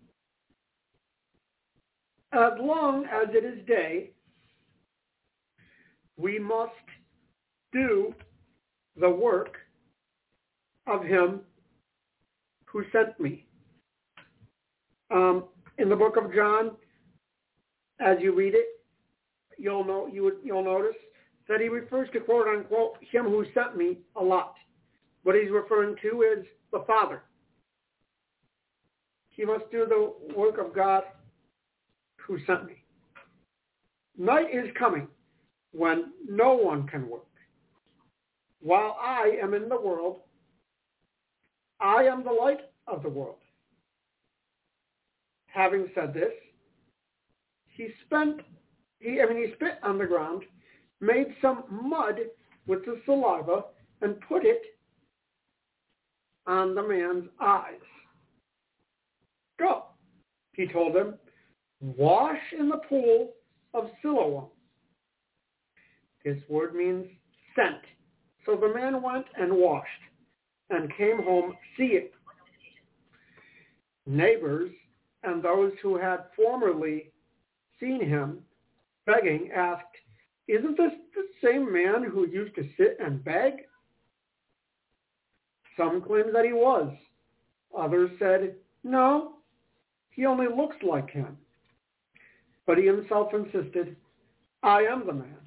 As long as it is day, we must do the work of him who sent me. Um, in the book of John, as you read it, you'll know you would you'll notice that he refers to quote unquote him who sent me a lot. What he's referring to is the Father. He must do the work of God who sent me. Night is coming when no one can work. While I am in the world, I am the light of the world. Having said this, he spent, he, I mean, he spit on the ground, made some mud with the saliva, and put it on the man's eyes. Go, he told him, wash in the pool of Siloam. This word means sent. So the man went and washed and came home seeing. Neighbors and those who had formerly seen him begging asked, isn't this the same man who used to sit and beg? Some claimed that he was. Others said, no, he only looks like him. But he himself insisted, I am the man.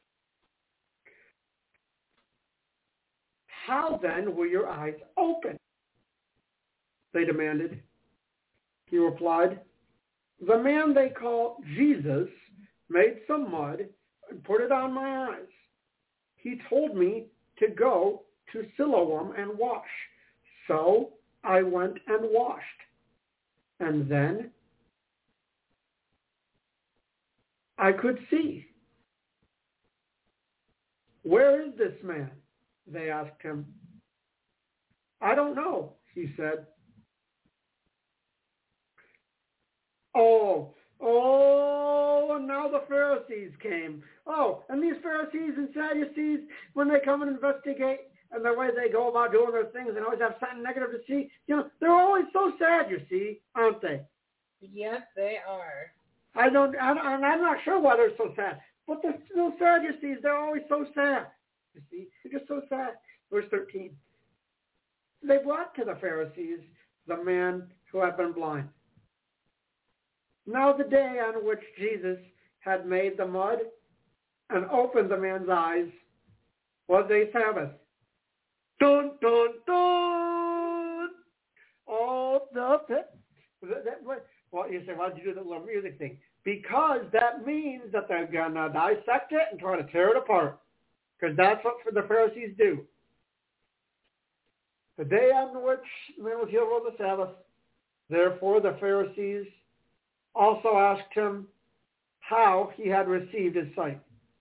How then were your eyes open? They demanded. He replied, the man they call Jesus made some mud and put it on my eyes. He told me to go to Siloam and wash. So I went and washed. And then I could see. Where is this man? They asked him. I don't know, he said. Oh, oh, and now the Pharisees came. Oh, and these Pharisees and Sadducees, when they come and investigate and the way they go about doing their things and always have something negative to see, you know, they're always so sad, you see, aren't they? Yes, they are. I don't, I, and I'm not sure why they're so sad, but the, those Sadducees, they're always so sad. You see, they're just so sad. Verse thirteen. They brought to the Pharisees the man who had been blind. Now the day on which Jesus had made the mud and opened the man's eyes was a Sabbath. Dun, dun, dun! Oh, the that, that, well, you say, why did you do that little music thing? Because that means that they're going to dissect it and try to tear it apart. Because that's what the Pharisees do. The day on which the man was healed was the Sabbath. Therefore, the Pharisees also asked him how he had received his sight.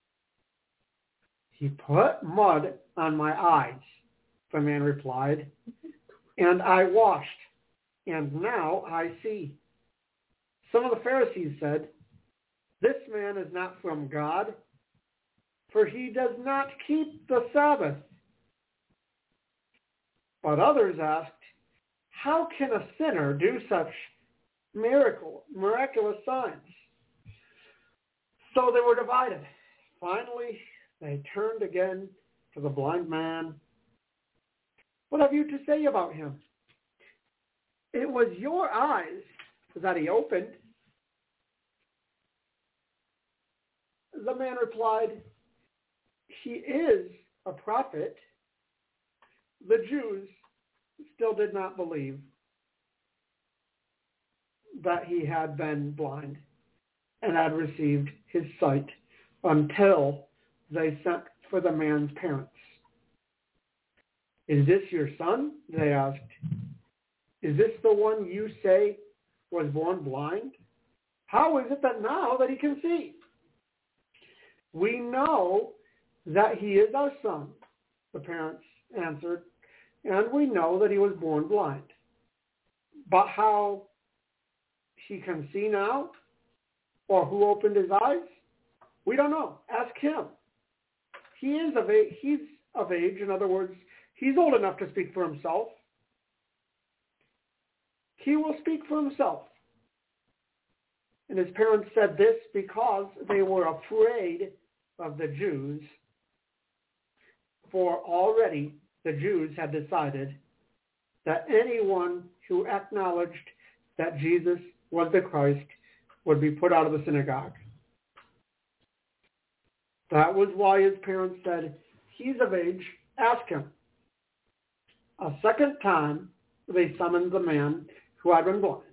He put mud on my eyes, the man replied, and I washed, and now I see. Some of the Pharisees said, this man is not from God, for he does not keep the Sabbath. But others asked, how can a sinner do such miracle, miraculous signs? So they were divided. Finally, they turned again to the blind man. What have you to say about him? It was your eyes that he opened. The man replied, he is a prophet. The Jews still did not believe that he had been blind and had received his sight until they sent for the man's parents. Is this your son? They asked. Is this the one you say was born blind? How is it that now that he can see? We know that he is our son, the parents answered, and we know that he was born blind. But how he can see now, or who opened his eyes? We don't know. Ask him. He is of age. He's of age. In other words, he's old enough to speak for himself. He will speak for himself. And his parents said this because they were afraid of the Jews, for already the Jews had decided that anyone who acknowledged that Jesus was the Christ would be put out of the synagogue. That was why his parents said, he's of age, ask him. A second time, they summoned the man who had been blind.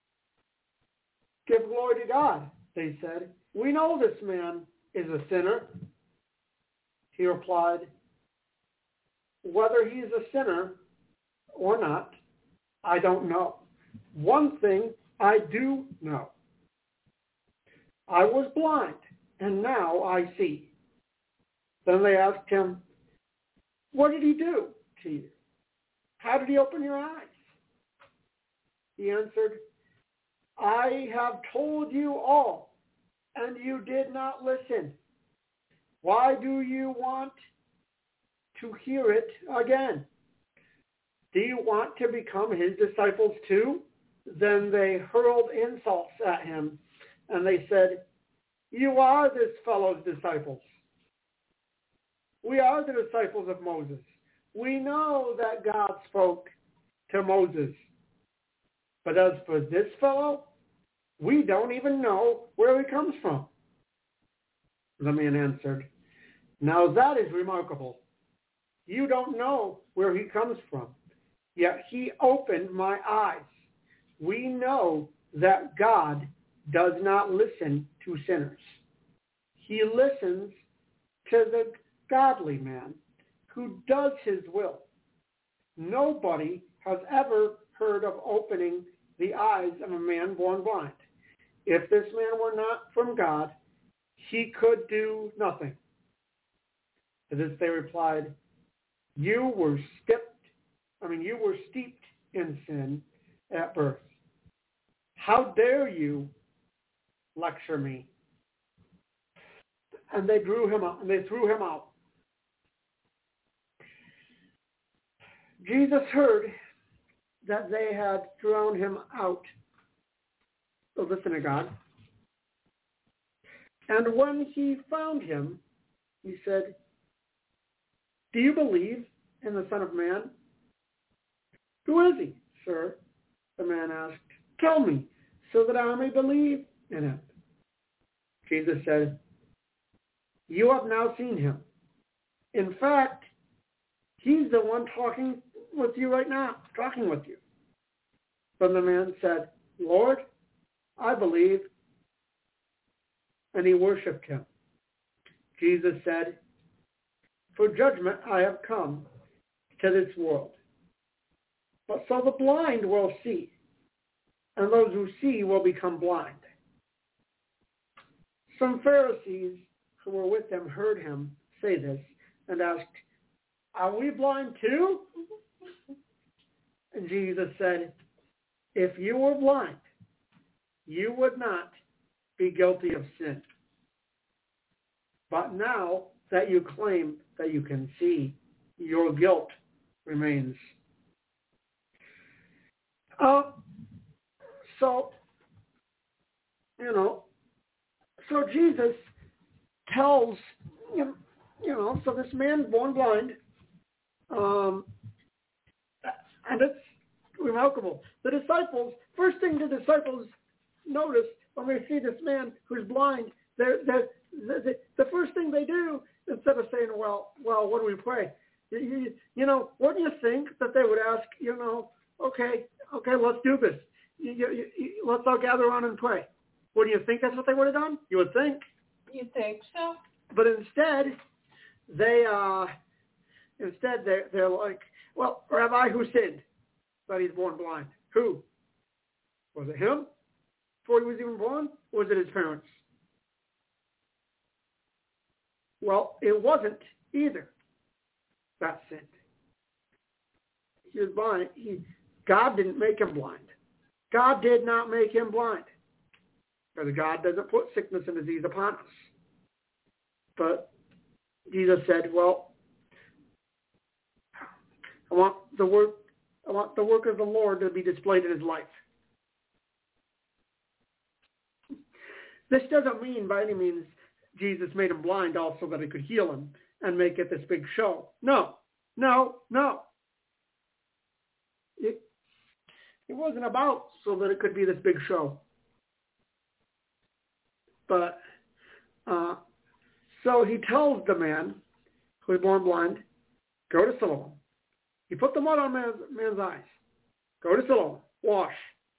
Give glory to God, they said. We know this man is a sinner. He replied, whether he's a sinner or not, I don't know. One thing I do know. I was blind, and now I see. Then they asked him, what did he do to you? How did he open your eyes? He answered, I have told you all, and you did not listen. Why do you want to hear it again? Do you want to become his disciples too? Then they hurled insults at him, and they said, you are this fellow's disciples. We are the disciples of Moses. We know that God spoke to Moses. But as for this fellow, we don't even know where he comes from. The man answered, now that is remarkable. You don't know where he comes from, yet he opened my eyes. We know that God does not listen to sinners. He listens to the godly man who does his will. Nobody has ever heard of opening the eyes of a man born blind. If this man were not from God, he could do nothing. To this they replied, you were steeped, I mean, you were steeped in sin at birth. How dare you lecture me? And they drew him out, and they threw him out. Jesus heard that they had thrown him out of the synagogue. And when he found him, he said, do you believe in the Son of Man? Who is he, sir? The man asked. Tell me, so that I may believe in him. Jesus said, you have now seen him. In fact, he's the one talking with you right now, talking with you. Then the man said, Lord, I believe. And he worshipped him. Jesus said, for judgment I have come to this world. But so the blind will see, and those who see will become blind. Some Pharisees who were with him heard him say this and asked, are we blind too? And Jesus said, if you were blind, you would not be guilty of sin. But now that you claim that you can see, your guilt remains. Uh, so, you know, so Jesus tells, you know, so this man born blind, um, and it's remarkable. The disciples, first thing the disciples notice when they see this man who's blind, they're, they're, the, the first thing they do, instead of saying, well, well, what do we pray? You, you, you know, wouldn't you think that they would ask, you know, okay, okay, let's do this. You, you, you, let's all gather around and pray. Wouldn't you think that's what they would have done? You would think. You think so? But instead, they, uh, instead they're, they're like, well, Rabbi, who sinned that he's born blind? Who? Was it him before he was even born? Or was it his parents? Well, it wasn't either that sinned. He was blind. He, God didn't make him blind. God did not make him blind. because God doesn't put sickness and disease upon us. But Jesus said, well, I want the work, I want the work of the Lord to be displayed in his life. This doesn't mean by any means Jesus made him blind also that he could heal him and make it this big show. No, no, no. It, it wasn't about so that it could be this big show. But, uh, so he tells the man who was born blind, go to Siloam. He put the mud on man's, man's eyes. Go to Siloam. Wash.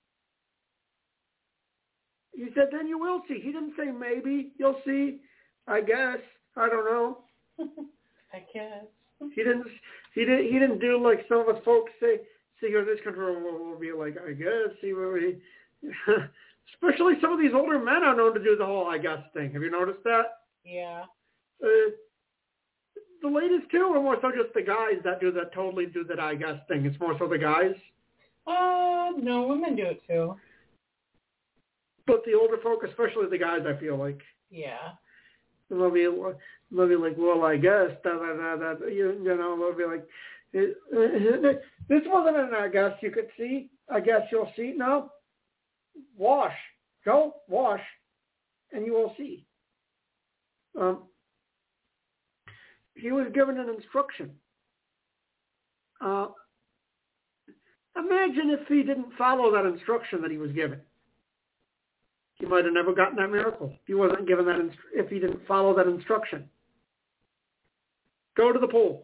He said, then you will see. He didn't say maybe you'll see. I guess. I don't know. I guess. He didn't. He didn't. He didn't do like some of us folks say. See, here, this country will be like, I guess. See where we. Especially some of these older men are known to do the whole I guess thing. Have you noticed that? Yeah. Uh, the ladies too are more so just the guys that do that. Totally do that I guess thing. It's more so the guys. Uh, no, women do it too. But the older folk, especially the guys, I feel like. Yeah. They'll be, they'll be like, well, I guess, da, da, da, da, you, you know, they'll be like, this wasn't an I guess you could see. I guess you'll see. No. Wash. Go, wash, and you will see. Um, he was given an instruction. Uh, imagine if he didn't follow that instruction that he was given. He might have never gotten that miracle if he wasn't given that, inst- if he didn't follow that instruction. Go to the pool.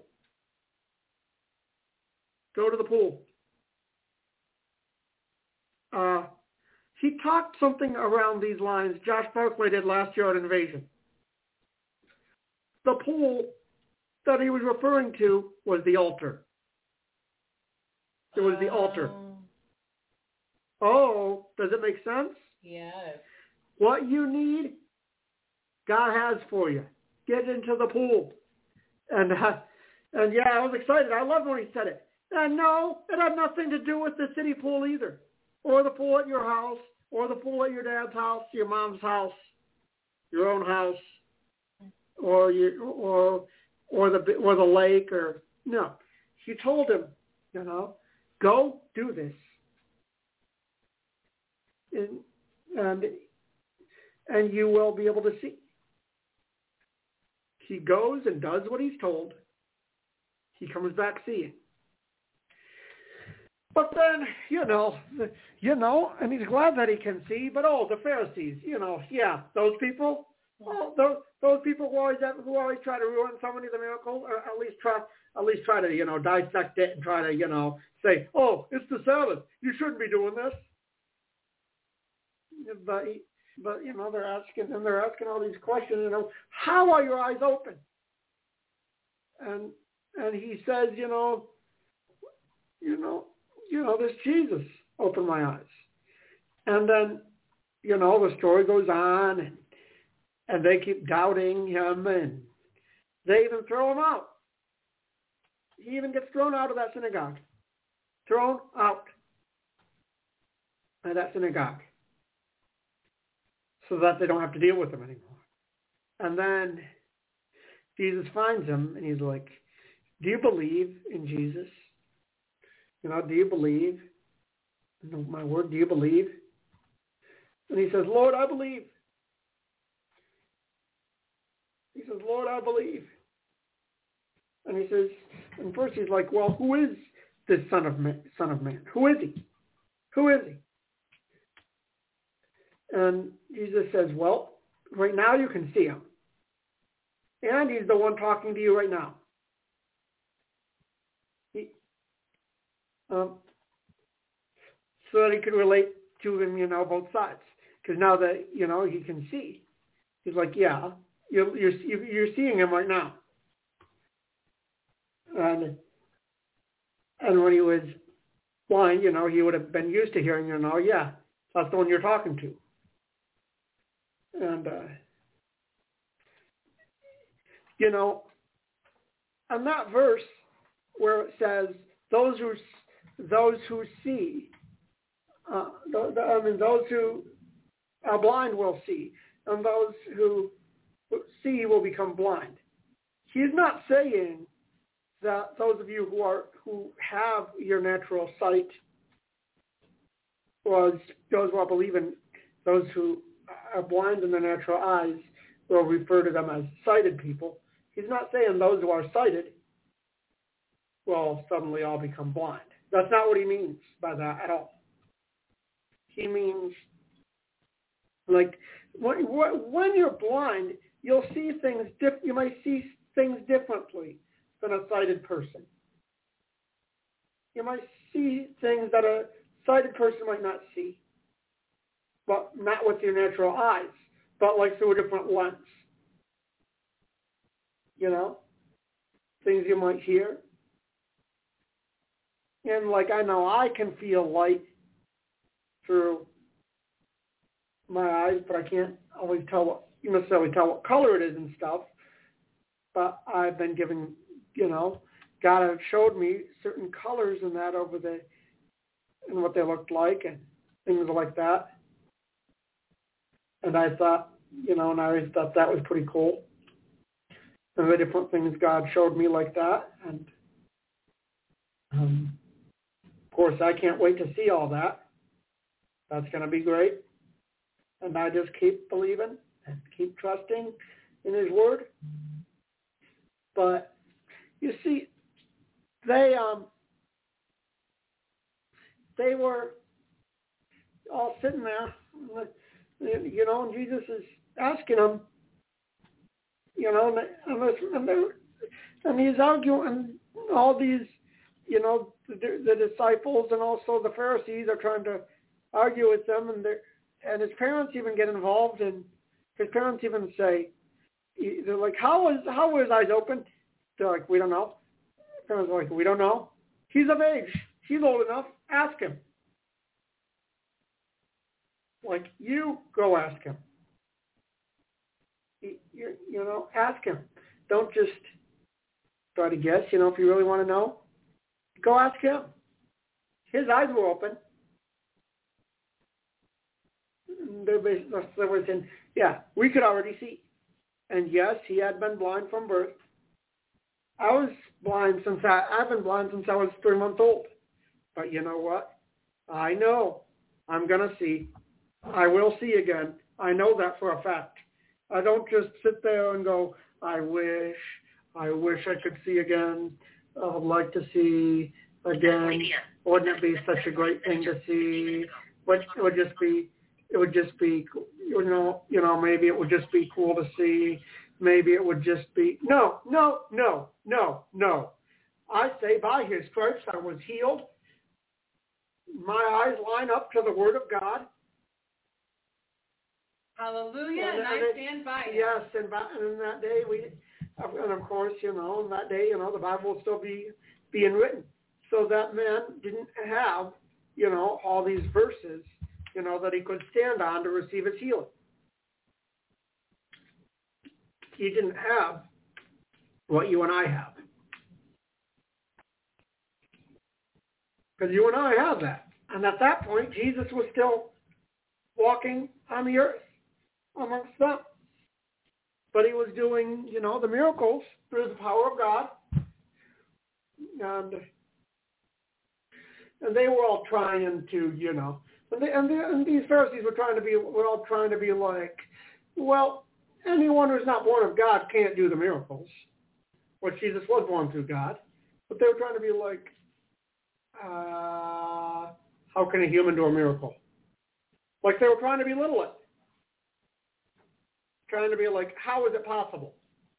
Go to the pool. Uh, he talked something around these lines. Josh Barclay did last year at Invasion. The pool that he was referring to was the altar. It was the altar. Um, Oh, does it make sense? Yes. What you need, God has for you. Get into the pool. And, uh, and yeah, I was excited. I loved when he said it. And no, it had nothing to do with the city pool either, or the pool at your house, or the pool at your dad's house, your mom's house, your own house, or your, or or the or the lake, or no. He told him, you know, go do this. And, and and you will be able to see. He goes and does what he's told. He comes back seeing. But then, you know, you know, and he's glad that he can see. But oh, the Pharisees, you know, yeah, those people, oh, those those people who always have, who always try to ruin so many of the miracles, or at least try at least try to you know dissect it and try to you know say, oh, it's the Sabbath, you shouldn't be doing this. But but you know they're asking and they're asking all these questions. You know, how are your eyes open? And and he says, you know, you know. You know, this Jesus opened my eyes. And then, you know, the story goes on, and, and they keep doubting him, and they even throw him out. He even gets thrown out of that synagogue. Thrown out of that synagogue. So that they don't have to deal with him anymore. And then Jesus finds him, and he's like, do you believe in Jesus? You know, do you believe? My word, do you believe? And he says, Lord, I believe. He says, Lord, I believe. And he says, and first he's like, well, who is this son of man? Son of man? Who is he? Who is he? And Jesus says, well, right now you can see him. And he's the one talking to you right now. Um, so that he could relate to him, you know, both sides. Because now that, you know, he can see. He's like, yeah, you're, you're, you're seeing him right now. And, and when he was blind, you know, he would have been used to hearing, you know, yeah, that's the one you're talking to. And, uh, you know, on that verse where it says, those who Those who see, uh, the, the, I mean, those who are blind will see, and those who see will become blind. He's not saying that those of you who are who have your natural sight, or those who are believing, those who are blind in their natural eyes, will refer to them as sighted people. He's not saying those who are sighted will suddenly all become blind. That's not what he means by that at all. He means, like, when, when you're blind, you'll see things, diff- you might see things differently than a sighted person. You might see things that a sighted person might not see, but not with your natural eyes, but like through a different lens. You know, things you might hear. And like I know I can feel light through my eyes, but I can't always tell what, you necessarily tell what color it is and stuff. But I've been given, you know, God had showed me certain colors and that over the, and what they looked like and things like that. And I thought, you know, and I always thought that was pretty cool. And the different things God showed me like that. And, um, of course, I can't wait to see all that. That's going to be great. And I just keep believing and keep trusting in his word. But, you see, they um they were all sitting there, you know, and Jesus is asking them, you know, and, and, and, and he's arguing, all these, you know, the, the disciples and also the Pharisees are trying to argue with them, and and his parents even get involved, and his parents even say, they're like, how is how were his eyes open? They're like, we don't know. His parents are like, we don't know. He's of age. He's old enough. Ask him. Like, you go ask him. You, you, you know, ask him. Don't just try to guess. You know, if you really want to know, go ask him. His eyes were open. They were saying, yeah, we could already see. And yes, he had been blind from birth. I was blind since I, I've been blind since I was three months old. But you know what? I know I'm going to see. I will see again. I know that for a fact. I don't just sit there and go, I wish, I wish I could see again. I would like to see again. Wouldn't it be such a great thing to see? But it would just be, it would just be, you know, you know, maybe it would just be cool to see. Maybe it would just be, no, no, no, no, no. I say by his stripes I was healed. My eyes line up to the word of God. Hallelujah, and, and, I and it, stand by it. Yes, and, by, and in that day, we, and of course, you know, in that day, you know, the Bible will still be being written. So that man didn't have, you know, all these verses, you know, that he could stand on to receive his healing. He didn't have what you and I have. Because you and I have that. And at that point, Jesus was still walking on the earth amongst them. But he was doing, you know, the miracles through the power of God. And, and they were all trying to, you know, and, they, and, they, and these Pharisees were trying to be, were all trying to be like, well, anyone who's not born of God can't do the miracles. Well, Jesus was born through God. But they were trying to be like, uh, how can a human do a miracle? Like they were trying to belittle it. Trying to be like, how is it possible?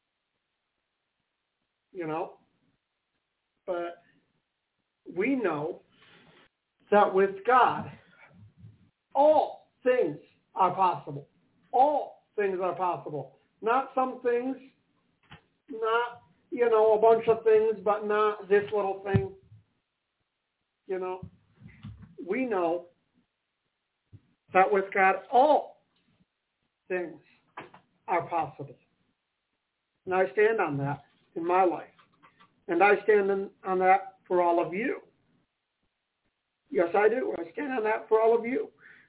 You know? But we know that with God, all things are possible. All things are possible. Not some things, not, you know, a bunch of things, but not this little thing. You know, we know that with God, all things are possible. And I stand on that in my life. And I stand in, on that for all of you. Yes, I do. I stand on that for all of you.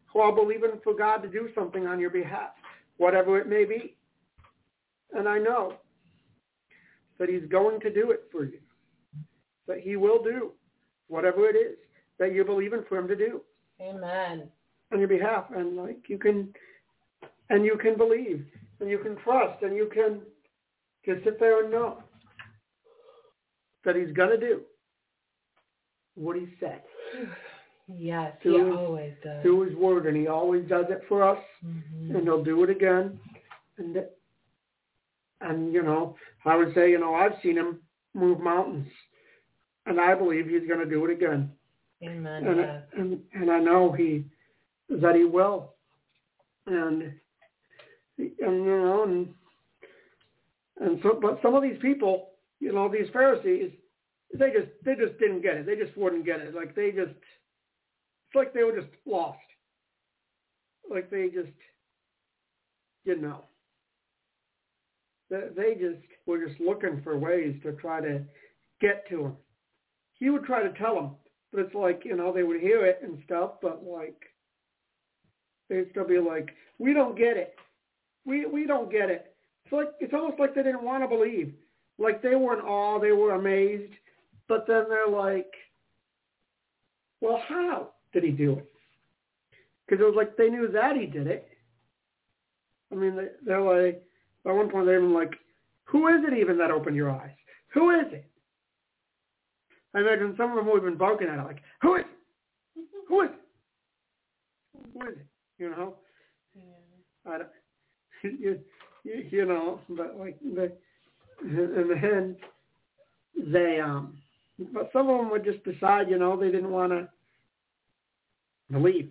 while believing for God to do something on your behalf, whatever it may be. And I know that he's going to do it for you, that he will do whatever it is that you're believing for him to do. Amen. On your behalf. And like you can, and you can believe, and you can trust, and you can just sit there and know that he's going to do what he said. Yes, through he his, always does. Through his word, and he always does it for us, mm-hmm. and he'll do it again. And, and, you know, I would say, you know, I've seen him move mountains, and I believe he's going to do it again. Amen. And, Yes. and, and I know he, that he will. And, and you know, and, and so, but some of these people, you know, these Pharisees, they just, they just didn't get it. They just wouldn't get it. Like they just, it's like they were just lost. Like they just didn't know. They, they just were just looking for ways to try to get to him. He would try to tell them, but it's like, you know, they would hear it and stuff, but like, they'd still be like, we don't get it. We we don't get it. It's like, it's almost like they didn't want to believe. Like they were in awe, they were amazed, but then they're like, well, how did he do it? Because it was like they knew that he did it. I mean, they, they're like, at one point they're even like, who is it even that opened your eyes? Who is it? I imagine some of them would have been barking at it, like, who is it? Who is it? Who is it? You know? Yeah. I don't, you, you, you know, but like, the, in the end, they, um, but some of them would just decide, you know, they didn't want to believe.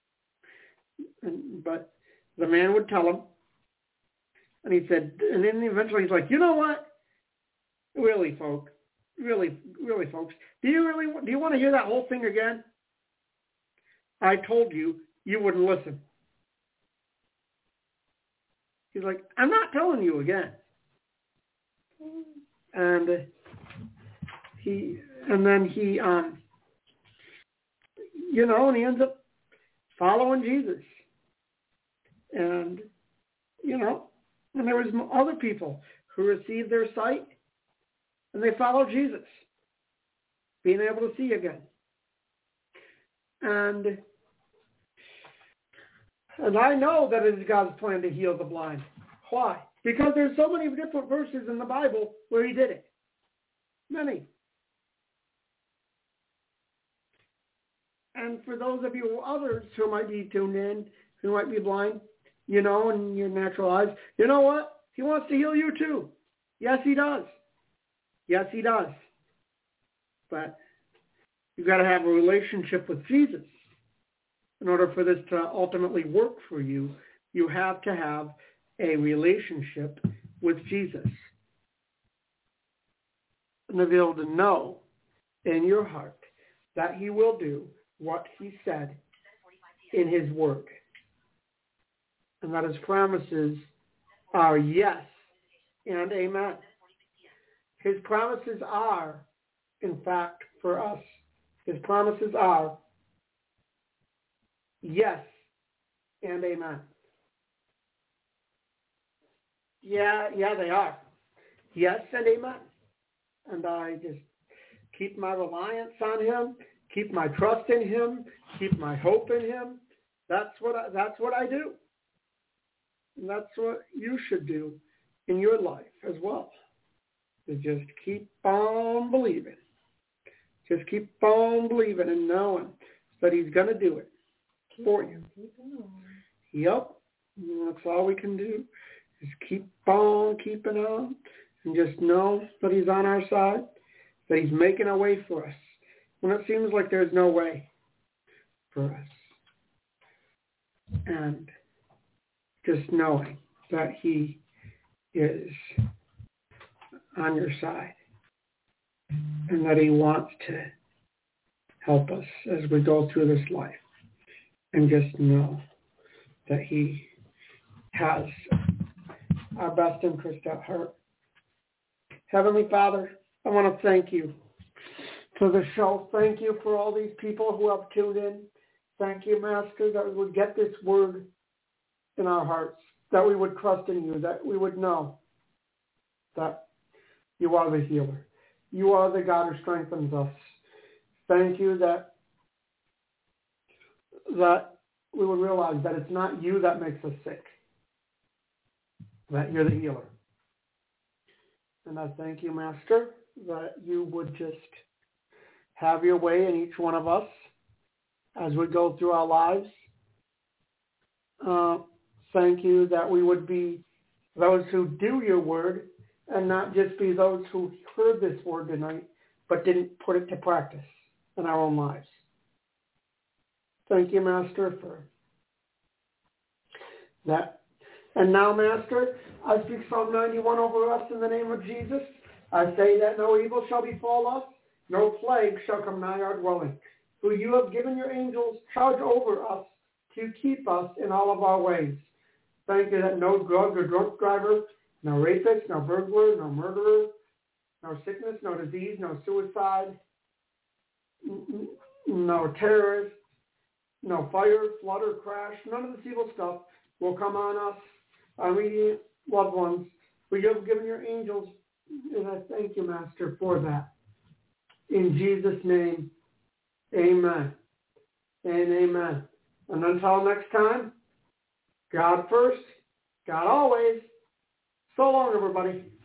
And, but the man would tell them, and he said, and then eventually he's like, you know what? Really, folk, really, really, folks, do you really, do you want to hear that whole thing again? I told you, you wouldn't listen. He's like, I'm not telling you again. And he, and then he, um, you know, and he ends up following Jesus. And, you know, and there was other people who received their sight, and they followed Jesus, being able to see again. And and I know that it is God's plan to heal the blind. Why? Because there's so many different verses in the Bible where he did it. Many. And for those of you others who might be tuned in, who might be blind, you know, in your natural eyes, you know what? He wants to heal you too. Yes, he does. Yes, he does. But you've got to have a relationship with Jesus. In order for this to ultimately work for you, you have to have a relationship with Jesus. And to be able to know in your heart that he will do what he said in his word. And that his promises are yes and amen. His promises are, in fact, for us. His promises are yes and amen. Yeah, yeah, they are. Yes and amen. And I just keep my reliance on him, keep my trust in him, keep my hope in him. That's what I, that's what I do. And that's what you should do in your life as well. To just keep on believing. Just keep on believing and knowing that he's going to do it for you. Yep. That's all we can do is keep on keeping on and just know that he's on our side, that he's making a way for us when it seems like there's no way for us. And just knowing that he is on your side and that he wants to help us as we go through this life. And just know that he has our best interest at heart. Heavenly Father, I want to thank you for the show. Thank you for all these people who have tuned in. Thank you, Master, that we would get this word in our hearts, that we would trust in you, that we would know that you are the healer. You are the God who strengthens us. Thank you that that we would realize that it's not you that makes us sick, that you're the healer. And I thank you, Master, that you would just have your way in each one of us as we go through our lives. Uh, thank you that we would be those who do your word and not just be those who heard this word tonight but didn't put it to practice in our own lives. Thank you, Master, for that. And now, Master, I speak Psalm ninety-one over us in the name of Jesus. I say that no evil shall befall us, no plague shall come nigh our dwelling. For you have given your angels charge over us to keep us in all of our ways. Thank you that no drug or drunk driver, no rapist, no burglar, no murderer, no sickness, no disease, no suicide, no terrorist, no fire, flood, or crash, none of this evil stuff will come on us, our immediate loved ones. For you have given your angels, and I thank you, Master, for that. In Jesus' name, amen and amen. And until next time, God first, God always. So long, everybody.